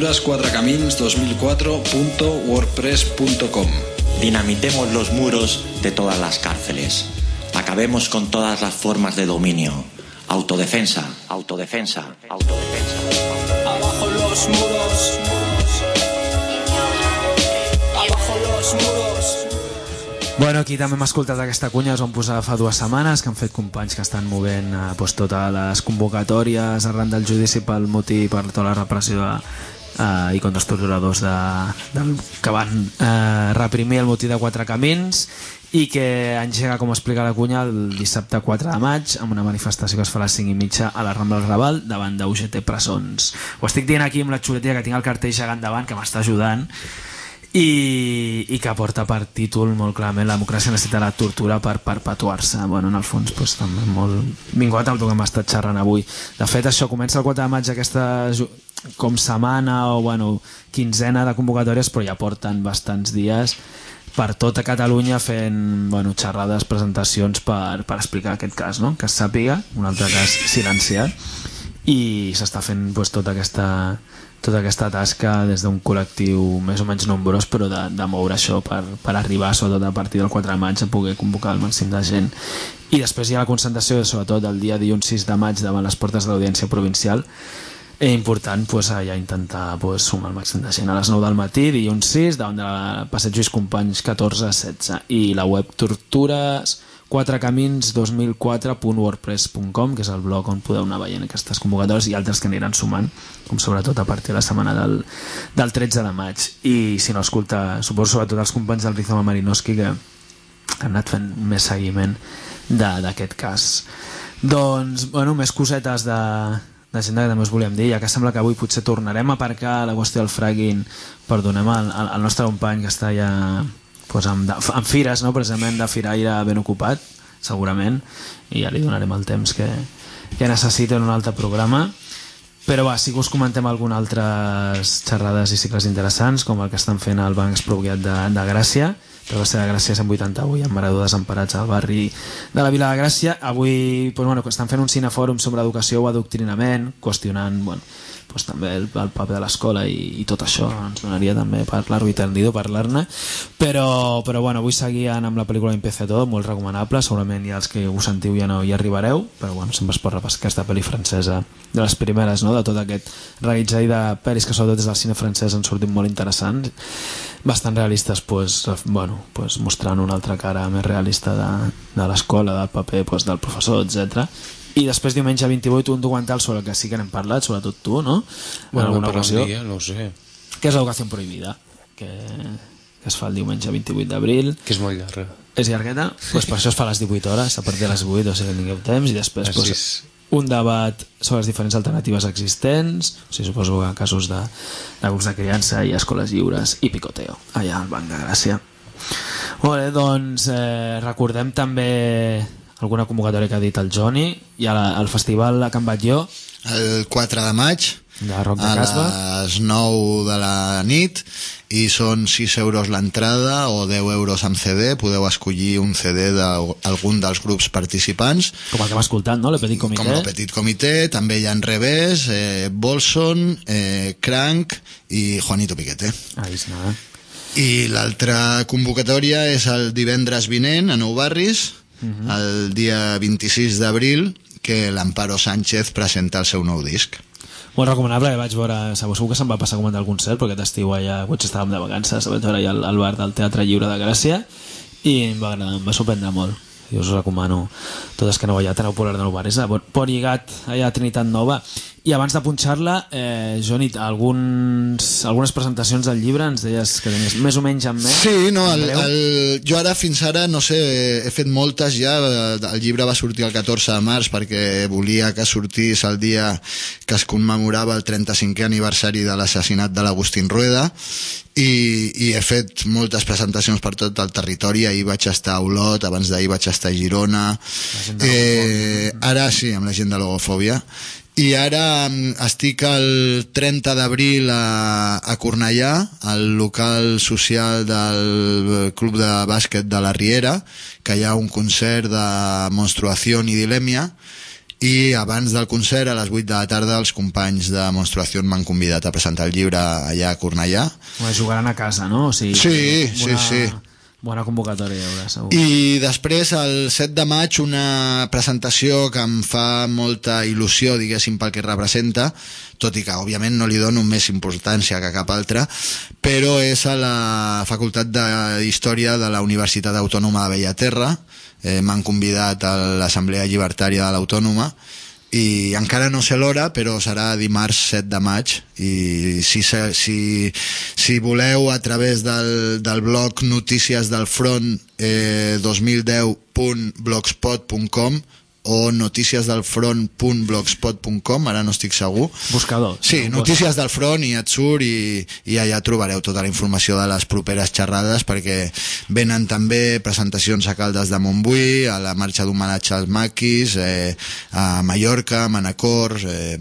torturascuatracamins2004.wordpress.com. Dinamitemos los muros de todas las cárceles. Acabemos con todas las formas de dominio. Autodefensa, autodefensa, autodefensa. Abajo los muros. Abajo los muros. Bueno, aquí també hem escoltat aquesta cunya, es van posar fa 2 setmanes, que han fet companys que estan movent pues, totes les convocatòries arran del judici pel motí, per tota la repressió i contra els torturadors que van reprimir el motí de Quatre Camins, i que engega, com explica la cunya, el dissabte 4 de maig amb una manifestació que es fa a les 5:30 a la Rambla del Raval davant d'UGT Presons. Ho estic dient aquí amb la xuletilla que tinc el cartell gegant davant, que m'està ajudant, i que porta per títol molt clarament la democràcia necessita la tortura per perpetuar-se. Bueno, en el fons pues, també molt vinculat amb el que hem estat xerrant avui. De fet, això comença el 4 de maig aquesta com setmana o bueno, quinzena de convocatòries, però ja porten bastants dies per tota Catalunya fent bueno, xerrades, presentacions per explicar aquest cas, no? Que es sàpiga, un altre cas silenciat, i s'està fent pues, tota aquesta tasca des d'un col·lectiu més o menys nombrós, però de moure això per arribar, sobretot a partir del 4 de maig, a poder convocar el màxim de gent. I després hi ha la concentració, sobretot el dia dilluns 6 de maig davant les portes de l'Audiència Provincial. Important pues, ja intentar pues, sumar el màxim de gent a les 9 del matí, dilluns 6, davant de la Passeig Lluís Companys 14-16, i la web torturascuatracamins2004.wordpress.com, que és el blog on podeu anar veient aquestes convocatòries i altres que aniran sumant, com sobretot a partir de la setmana del 13 de maig. I si no, escolta, suposo sobretot els companys del Rizoma Marinowski que han anat fent més seguiment d'aquest cas. Doncs, bueno, més cosetes de gent que també us volíem dir, ja que sembla que avui potser tornarem a aparcar la qüestió del fracking, perdonem al nostre company que està ja pues, amb fires, no? Precisament de firaire ben ocupat, segurament, i ja li donarem el temps que necessita en un altre programa. Però va, sí que us comentem algunes altres xerrades i cicles interessants, com el que estan fent al Banc Expropiat de Gràcia, per la seva Gràcia 180 avui, amb Maradó desemparats al barri de la Vila de Gràcia. Avui pues, bueno, estan fent un cinefòrum sobre educació o adoctrinament, qüestionant bueno, pues, també el paper de l'escola i tot això. Ens donaria també parlar-ho i tendido parlar-ne. Però bueno, avui seguien amb la pel·lícula Empieza Todo, molt recomanable, segurament ja els que ho sentiu ja no hi arribareu, però bueno, sempre es pot repassar aquesta pel·li francesa de les primeres, no? no? De tot aquest reguitzell de pel·lis que sobretot des del cine francès han sortit molt interessants, bastant realistes, mostrant una altra cara més realista de l'escola, del paper, del professor, etc. I després diumenge 28 un documental sobre el que sí que n'hem parlat, sobretot tu, no? Bueno, en alguna ocasió, no ho sé. Que és l'Educació Prohibida, que es fa el diumenge 28 d'abril. Que és molt llarga. És llargueta? Doncs per això es fa a les 18 hores, a partir de les 8, o sigui que tingueu temps, i després un debat sobre les diferents alternatives existents, o sigui, suposo que casos de grups de criança i escoles lliures i picoteo, allà al Banc de Gràcia. Molt bé, doncs recordem també alguna convocatòria que ha dit el Joni, i al festival a Can Batlló el 4 de maig de Rock de Casba a les 9 de la nit, i són 6 euros l'entrada o 10 euros amb CD. Podeu escollir un CD d'algun dels grups participants, com el que hem escoltat, no? Le Petit Comité. Com el Petit Comité. També hi ha Revés, Bolson, Crank i Juanito Piquete. Ahí és nada. I l'altra convocatòria és el divendres vinent a Nou Barris, el dia 26 d'abril, que l'Amparo Sánchez presenta el seu nou disc. Molt recomanable, vaig veure, segur que se'm va passar a comentar algun cert, perquè aquest estiu allà, potser estàvem de vacances, vaig veure allà al bar del Teatre Lliure de Gràcia, i em va agradar, em va sorprendre molt. Jo us recomano, totes que no veieu, aneu por de Nou Barris, a Port Lligat, allà a Trinitat Nova. I abans de punxar-la, Joni, algunes presentacions del llibre, ens deies que tenies més o menys en ment. Sí, no, jo ara fins ara, no sé, he fet moltes ja. El llibre va sortir el 14 de març perquè volia que sortís el dia que es commemorava el 35è aniversari de l'assassinat de l'Agustín Rueda, i he fet moltes presentacions per tot el territori. Ahir vaig estar a Olot, abans d'ahir vaig estar a Girona, ara sí, amb la gent de Logofòbia. I ara estic el 30 d'abril a Cornellà, al local social del Club de Bàsquet de la Riera, que hi ha un concert de Menstruación i Dilemia, i abans del concert, a les 8 de la tarda, els companys de Menstruación m'han convidat a presentar el llibre allà a Cornellà. Jugaran a casa, no? O sigui, sí. Bona convocatòria, segur. I després, el 7 de maig, una presentació que em fa molta il·lusió, diguéssim, pel que representa, tot i que, òbviament, no li dono més importància que cap altra, però és a la Facultat d'Història de la Universitat Autònoma de Bellaterra. M'han convidat a l'Assemblea Llibertària de l'Autònoma, i encara no sé l'hora, però serà dimarts 7 de maig, i si voleu, a través del blog Notícies del Front 2010.blogspot.com o noticiasdelfront.blogspot.com, ara no estic segur. Buscador. Sí, Notícies del Front, i et surt, i allà trobareu tota la informació de les properes xerrades, perquè venen també presentacions a Caldes de Montbui, a la marxa d'homenatge als maquis, a Mallorca, a Manacor,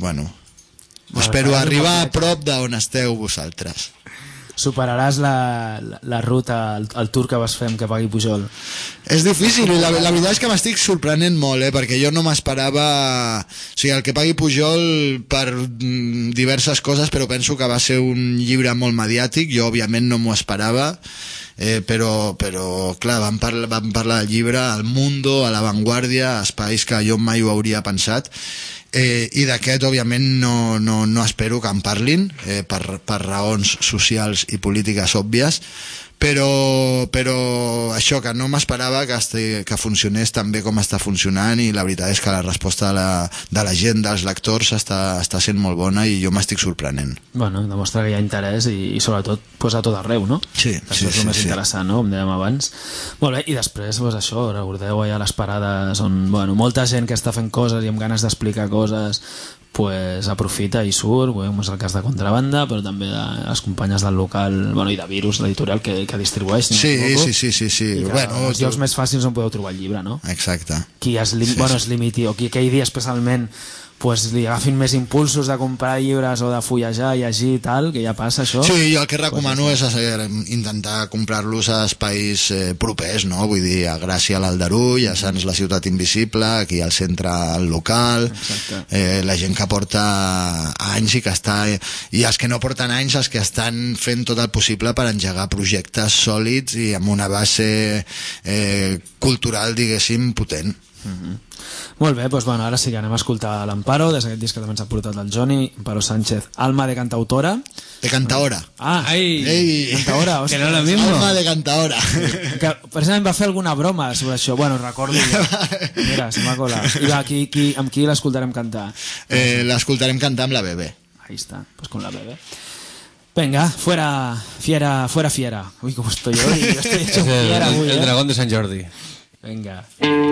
espero arribar a prop d'on esteu vosaltres. Superaràs la ruta, el tour que vas fer amb Que Pagui Pujol? És difícil, i la veritat és que m'estic sorprenent molt, perquè jo no m'esperava. O sigui, el Que Pagui Pujol, per diverses coses, però penso que va ser un llibre molt mediàtic. Jo òbviament no m'ho esperava, però clar, vam parlar del llibre al Mundo, a La Vanguardia, espais que jo mai ho hauria pensat. I d'aquest òbviament no espero que en parlin, per raons socials i polítiques òbvies, però això, que no m'esperava que funcionés tan bé com està funcionant, i la veritat és que la resposta de la gent, dels lectors, està sent molt bona, i jo m'estic sorprenent. Demostra que hi ha interès, i sobretot a tot arreu, no? Sí. Això és el més interessant, no? Com dèiem abans. Molt bé, i després això, recordeu allà les parades on molta gent que està fent coses i amb ganes d'explicar coses, aprofita i surt. És el cas de Contrabanda, però també de les companyes del local, i de Virus, l'editorial que distribueix. Sí. I els llocs més fàcils on podeu trobar el llibre, no? Exacte. Qui es limiti, o qui aquell dia especialment li agafin més impulsos de comprar llibres o de fullejar, llegir i tal, que ja passa això. Sí, jo el que recomano és intentar comprar-los a espais propers, no? Vull dir, a Gràcia, a l'Aldarull, a Sants, la Ciutat Invisible, aquí al centre, al local. La gent que porta anys i els que no porten anys, els que estan fent tot el possible per engegar projectes sòlids i amb una base cultural, diguéssim, potent. Molt bé, ara sí que anem a escoltar l'Amparo. Amparo, des d'aquest disc que també ens ha portat el Johnny, Amparo Sánchez, Alma de Cantautora. De Cantaora. Ei, Cantaora, que no lo mismo. Alma de Cantaora. Que precisament va fer alguna broma sobre això. Bueno, recordo jo. Mira, se m'ha colat. I va, amb qui l'escoltarem cantar? L'escoltarem cantar amb la Bebé. Ahí está, pues con la Bebé. Venga, fuera fiera. Uy, cómo estoy hoy. Yo estoy hecho fiera. El dragón de Sant Jordi. Venga.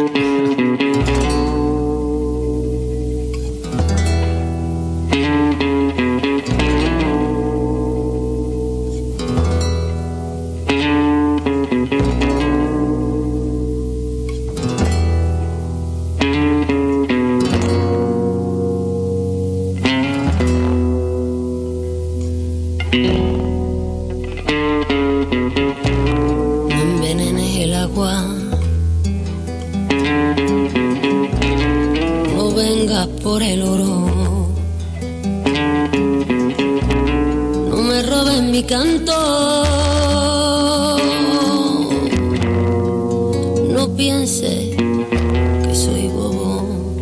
Por el oro, no me roben mi canto, no piense que soy bobo,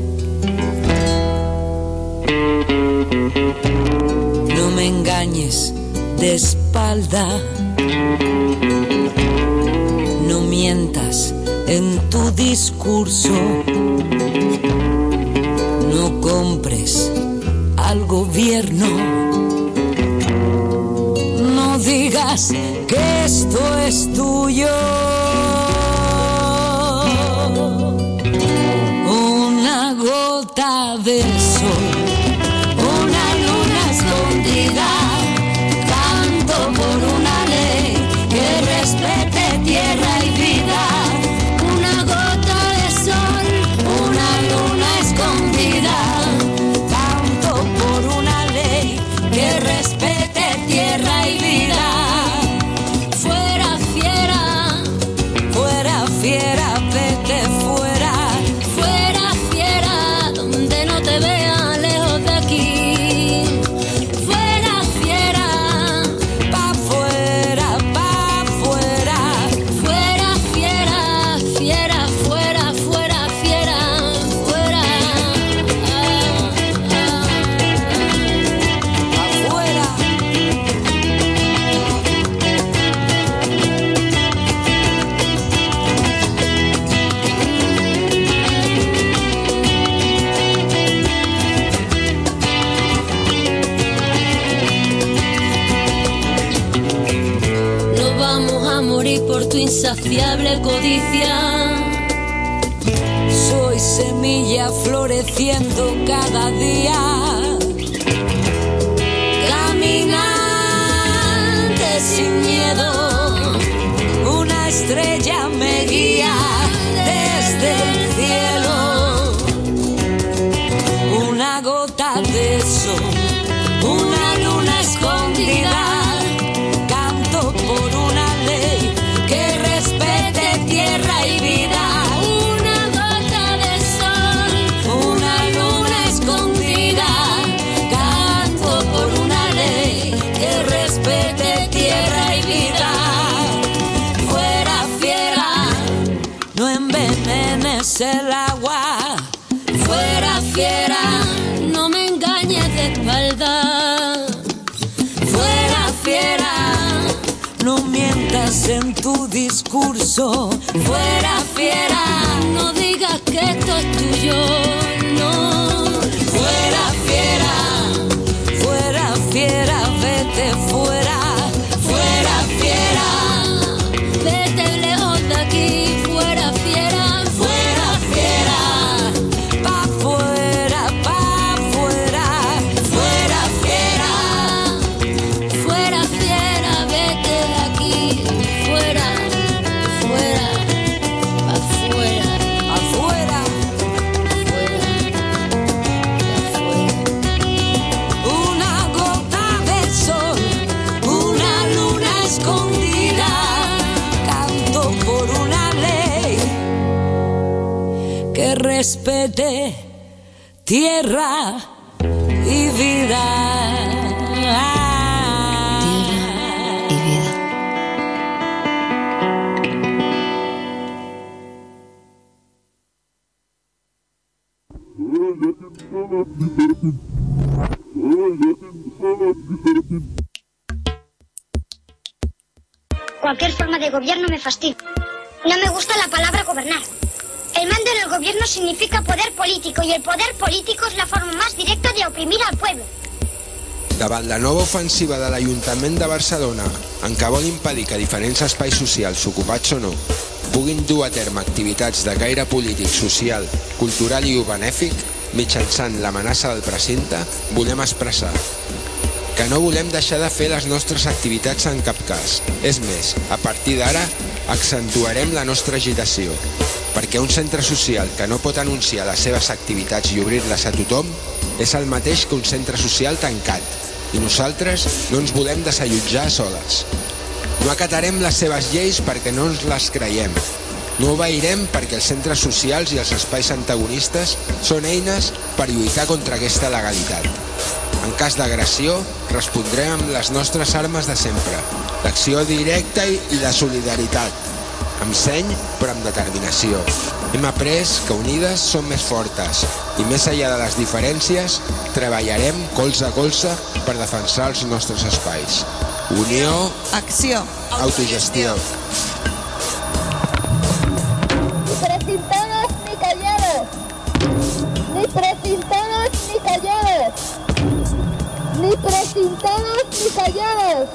no me engañes de espalda, no mientas en tu discurso. No compres al gobierno, no digas que esto es tuyo. Una gota de sol, una luna escondida, canto por una ley que respete tierra y vida. Una gota de sol, una luna escondida, canto por una ley que respete tierra y vida. Fuera fiera, vete fuera. Fuera fiera, donde no te vea lejos de aquí. Fuera fiera, pa' fuera, pa' fuera. Fuera fiera, fiera, fuera, fuera, fiera, fuera. Afuera. No vamos a morir por tu insaciable codicia. Soy semilla floreciendo cada día. Caminante sin miedo, una estrella me guía desde el cielo. Una gota de sol, una luna escondida, canto por una ley que respete tierra y vida. Una gota de sol, una luna escondida, canto por una ley que respete tierra y vida. Fuera fiera, no envenenes el agua. Fuera fiera, no me engañes de espalda. Fuera fiera, no mientas en tu discurso. Fuera fiera, no digas que esto es tuyo, no. Fuera fiera, vete fuera. Fuera fiera, vete lejos de aquí. Fuera fiera, pa' fuera, pa' fuera. Fuera fiera, vete de aquí. Fuera, pa' fuera, afuera. Una gota de sol, una luna escondida, canto por una ley que respete tierra y vida. Tierra y vida. Cualquier forma de gobierno me fastidia. No me gusta la palabra gobernar. El mando en el gobierno significa poder político y el poder político es la forma más directa de oprimir al pueblo. Davant la nova ofensiva de l'Ajuntament de Barcelona, en què vol impedir que diferents espais socials, ocupats o no, puguin dur a terme activitats de caire polític, social, cultural i benèfic, mitjançant l'amenaça del precinte, volem expressar que no volem deixar de fer les nostres activitats en cap cas. És més, a partir d'ara, accentuarem la nostra agitació, perquè un centre social que no pot anunciar les seves activitats i obrir-les a tothom és el mateix que un centre social tancat, i nosaltres no ens volem desallotjar soles. No acatarem les seves lleis perquè no ens les creiem. No obeirem perquè els centres socials i els espais antagonistes són eines per lluitar contra aquesta legalitat. En cas d'agressió, respondrem amb les nostres armes de sempre, l'acció directa i la solidaritat, amb seny però amb determinació. Hem après que unides som més fortes i més enllà de les diferències treballarem colze a colze per defensar els nostres espais. Unió, acció, autogestió. Ni precintadas ni calladas. Ni precintadas ni calladas.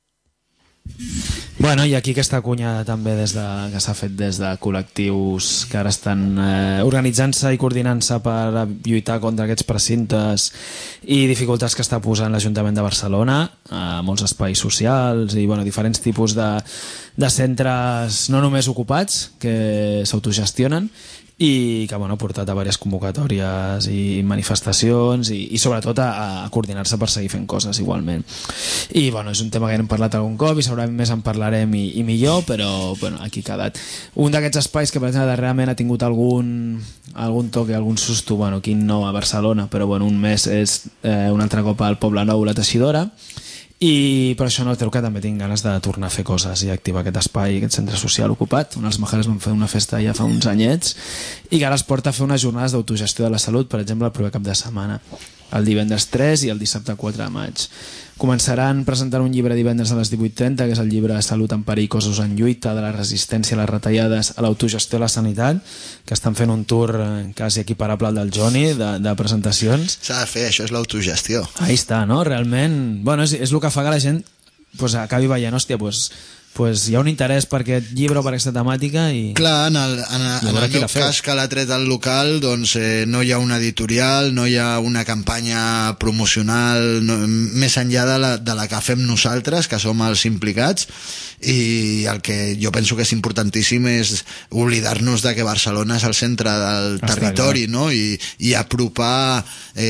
Bueno, i aquí aquesta cunya també que s'ha fet des de col·lectius que ara estan organitzant-se i coordinant-se per lluitar contra aquests precintes i dificultats que està posant l'Ajuntament de Barcelona a molts espais socials i diferents tipus de centres no només ocupats que s'autogestionen i que ha portat a diverses convocatòries i manifestacions i sobretot a coordinar-se per seguir fent coses igualment. I és un tema que ja hem parlat algun cop i segurament més en parlarem i millor, però aquí ha quedat. Un d'aquests espais que per exemple darrerament ha tingut algun toque, algun susto, quin no a Barcelona, però un mes és un altre cop al Poble Nou, la Teixidora, i per això no treu que també tinc ganes de tornar a fer coses i activar aquest espai, aquest centre social ocupat on els Majares van fer una festa ja fa uns anyets i que ara es porta a fer unes jornades d'autogestió de la salut, per exemple el proper cap de setmana, el divendres 3 i el dissabte 4 de maig. Començaran presentant un llibre divendres a les 18:30, que és el llibre Salut en perill, cossos en lluita, de la resistència a les retallades a l'autogestió de la sanitat, que estan fent un tour quasi equiparable al del Johnny, de presentacions. S'ha de fer, això és l'autogestió. Ahí està, no? Realment, és el que fa que la gent acabi veient, hòstia, hi ha un interès per aquest llibre o per aquesta temàtica i... Clar, en el meu cas que l'ha tret al local no hi ha un editorial, no hi ha una campanya promocional més enllà de la que fem nosaltres, que som els implicats, i el que jo penso que és importantíssim és oblidar-nos de que Barcelona és el centre del territori, no? I apropar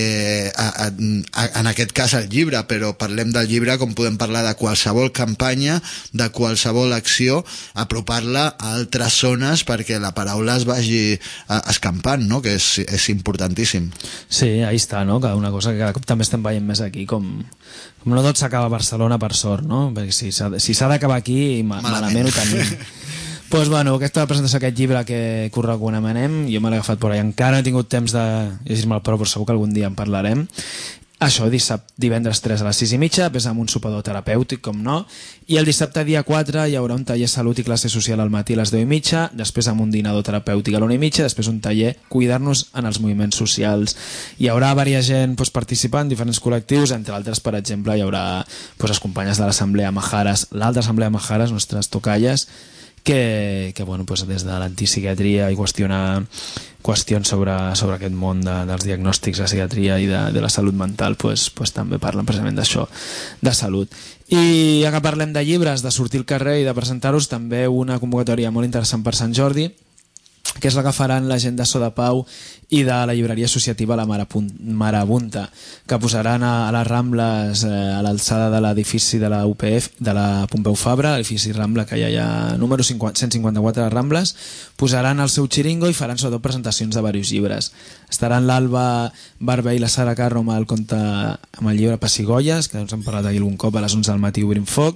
en aquest cas el llibre, però parlem del llibre com podem parlar de qualsevol campanya, de qualsevol acció, apropar-la a altres zones perquè la paraula es vagi escampant, no? Que és importantíssim. Sí, ahí està, no? Una cosa que cada cop també estem veient més aquí, com no tot s'acaba a Barcelona, per sort, no? Perquè si s'ha d'acabar aquí, malament ho tenim. Aquesta presentació d'aquest llibre que us recomanem, jo me l'he agafat per allà, encara no he tingut temps de llegir-me'l, però segur que algun dia en parlarem. Això, divendres 3 a les 6:30, després amb un sopador terapèutic, com no, i el dissabte dia 4 hi haurà un taller salut i classe social al matí a les 10:30, després amb un dinador terapèutic a l'1:30, després un taller cuidar-nos en els moviments socials. Hi haurà diversa gent participant, diferents col·lectius, entre altres, per exemple, hi haurà les companyes de l'Assemblea Majares, l'altra Assemblea Majares, nostres tocalles, que des de l'antipsiquiatria i qüestionar qüestions sobre aquest món dels diagnòstics de psiquiatria i de la salut mental també parlen precisament d'això, de salut. I ja que parlem de llibres, de sortir al carrer i de presentar-los, també una convocatòria molt interessant per Sant Jordi, que és la que faran la gent de So de Pau i de la llibreria associativa La Marabunta, que posaran a les Rambles, a l'alçada de l'edifici de la UPF, de la Pompeu Fabra, l'edifici Rambla, que hi ha número 154 de Rambles, posaran el seu xiringo i faran sobretot presentacions de diversos llibres. Estaran l'Alba Barber i la Sara Carro amb el llibre Pessigolles, que ens hem parlat ahir algun cop a les 11 del matí obrint foc,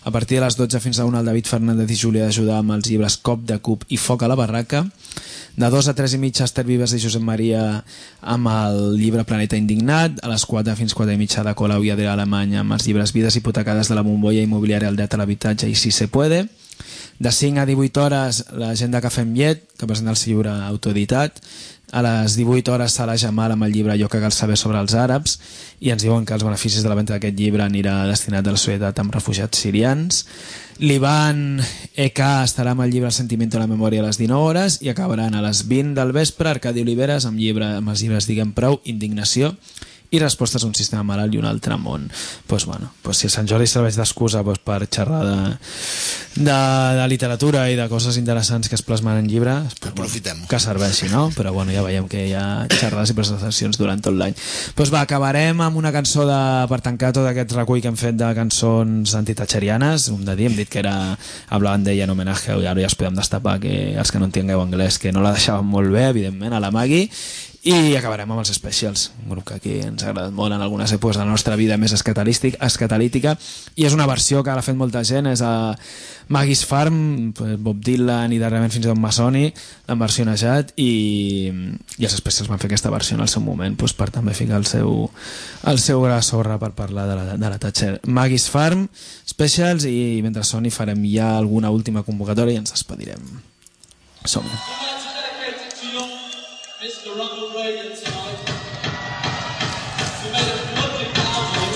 A partir de les 12 fins a 1 el David Fernández i Júlia d'ajudar amb els llibres Cop de Cup i Foc a la barraca. De 2 a 3 i mitja Esther Vives i Josep Maria amb el llibre Planeta Indignat. A les 4 fins 4 i mitja de Colau i Adrià Alemany amb els llibres Vides hipotecades de la bombolla immobiliària, el dret a l'habitatge i Si se puede. De 5 a 18 hores l'agenda Cafè amb llet, que presenta el seu llibre autoeditat. A les 18 hores Sala Jamal amb el llibre Allò que cal saber sobre els àrabs, i ens diuen que els beneficis de la venda d'aquest llibre anirà destinat a la solidaritat amb refugiats sirians. L'Ivan E.K. estarà amb el llibre El sentiment de la memòria a les 19 hores i acabaran a les 20 del vespre Arcadi Oliveres amb els llibres Diguem prou, Indignació i Respostes a un sistema malalt i un altre món. Pues si Sant Jordi serveix d'excusa per xerrar de literatura i de coses interessants que es plasmen en llibres, aprofitem-ho. Que serveixi, no? Però ja veiem que hi ha xerrades i presentacions durant tot l'any. Acabarem amb una cançó per tancar tot aquest recull que hem fet de cançons antitacherianes. Hem dit que era Hablaban d'ella en homenatge, i ara ja es podem destapar que els que no entengueu anglès que no la deixaven molt bé, evidentment, a la Maggie. I acabarem amb els Specials, un grup que aquí ens ha agradat molt en algunes èpoques de la nostra vida més escatalítica, i és una versió que l'ha fet molta gent, és a Maggie's Farm, Bob Dylan i darrerament fins a Don Massoni l'han versionejat, i els Specials van fer aquesta versió en el seu moment per també ficar el seu gra de sorra per parlar de la Thatcher. Maggie's Farm, Specials, i mentre soni farem ja alguna última convocatòria i ens despedirem. Som-hi. Mr. Ronald Reagan tonight. We made a public album.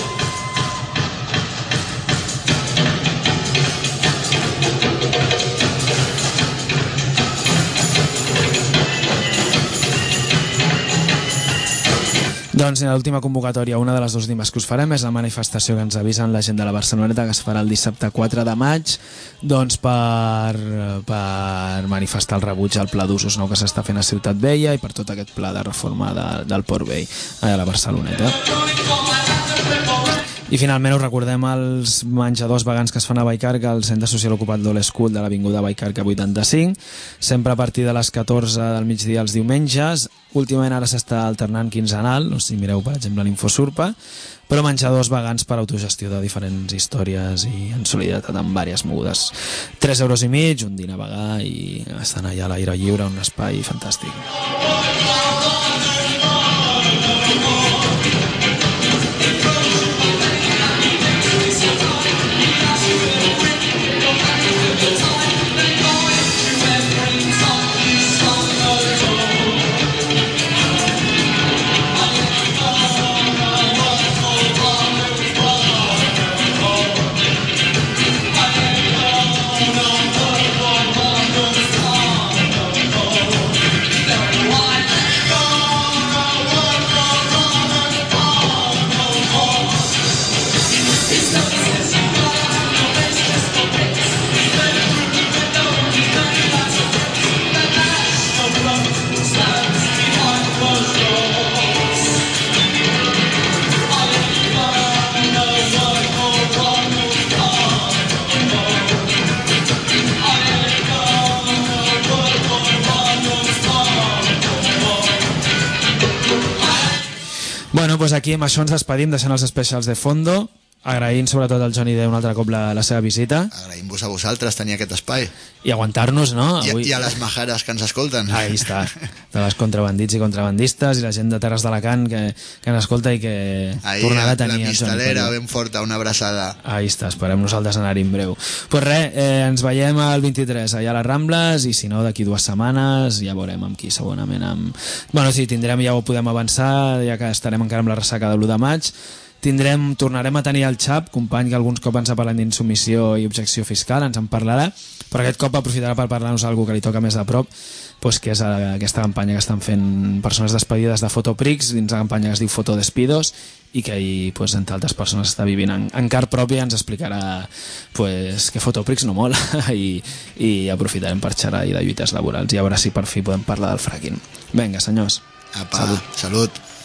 Doncs en l'última convocatòria, una de les últimes que us farem és la manifestació que ens avisen la gent de la Barceloneta, que es farà el dissabte 4 de maig, doncs per manifestar el rebuig al pla d'usos nou que s'està fent a Ciutat Vella i per tot aquest pla de reforma del Port Vell a la Barceloneta. I finalment us recordem els menjadors vegans que es fan a Vallcarca al Centre Social Ocupat d'Old School de l'Avinguda Vallcarca 85, sempre a partir de les 14 del migdia els diumenges. Últimament ara s'està alternant quinzenal, si mireu per exemple l'Infosurpa, però menjadors vegans per autogestió de diferents històries i en solidaritat amb diverses mogudes. 3,5 €, un dinar vegà, i estan allà a l'aire lliure, un espai fantàstic. Bueno, pues aquí amb això ens despedim, deixant els Specials de fondo, agraint sobretot al Johnny D un altre cop la seva visita. Agraïm-vos a vosaltres tenir aquest espai. I aguantar-nos, no? Avui... I a les majares que ens escolten. Ahí està, de les contrabandits i contrabandistes i la gent de Terres d'Alacant que ens escolta i que tornarà a tenir... La mistalera ben forta, una abraçada. Ahí està, esperem nosaltres anar-hi en breu. Pues res, ens veiem el 23 allà a les Rambles, i si no d'aquí 2 setmanes ja veurem amb qui, segurament amb... Bueno, sí, tindrem, ja ho podem avançar, ja que estarem encara amb la ressaca de l'1 de maig. Tornarem a tenir el Xap, company que alguns cops ens ha parlat d'insumissió i objecció fiscal, ens en parlarà, però aquest cop aprofitarà per parlar-nos d'algú que li toca més a prop, doncs que és aquesta campanya que estan fent persones despedides de Fotoprix, dins la campanya que es diu Fotodespidos, i que ell, doncs, entre altres persones, està vivint en car pròpia. Ens explicarà doncs, que Fotoprix no mola i aprofitarem per xerrar i de lluites laborals, i a veure si per fi podem parlar del fracking. Vinga, senyors. Apa, salut.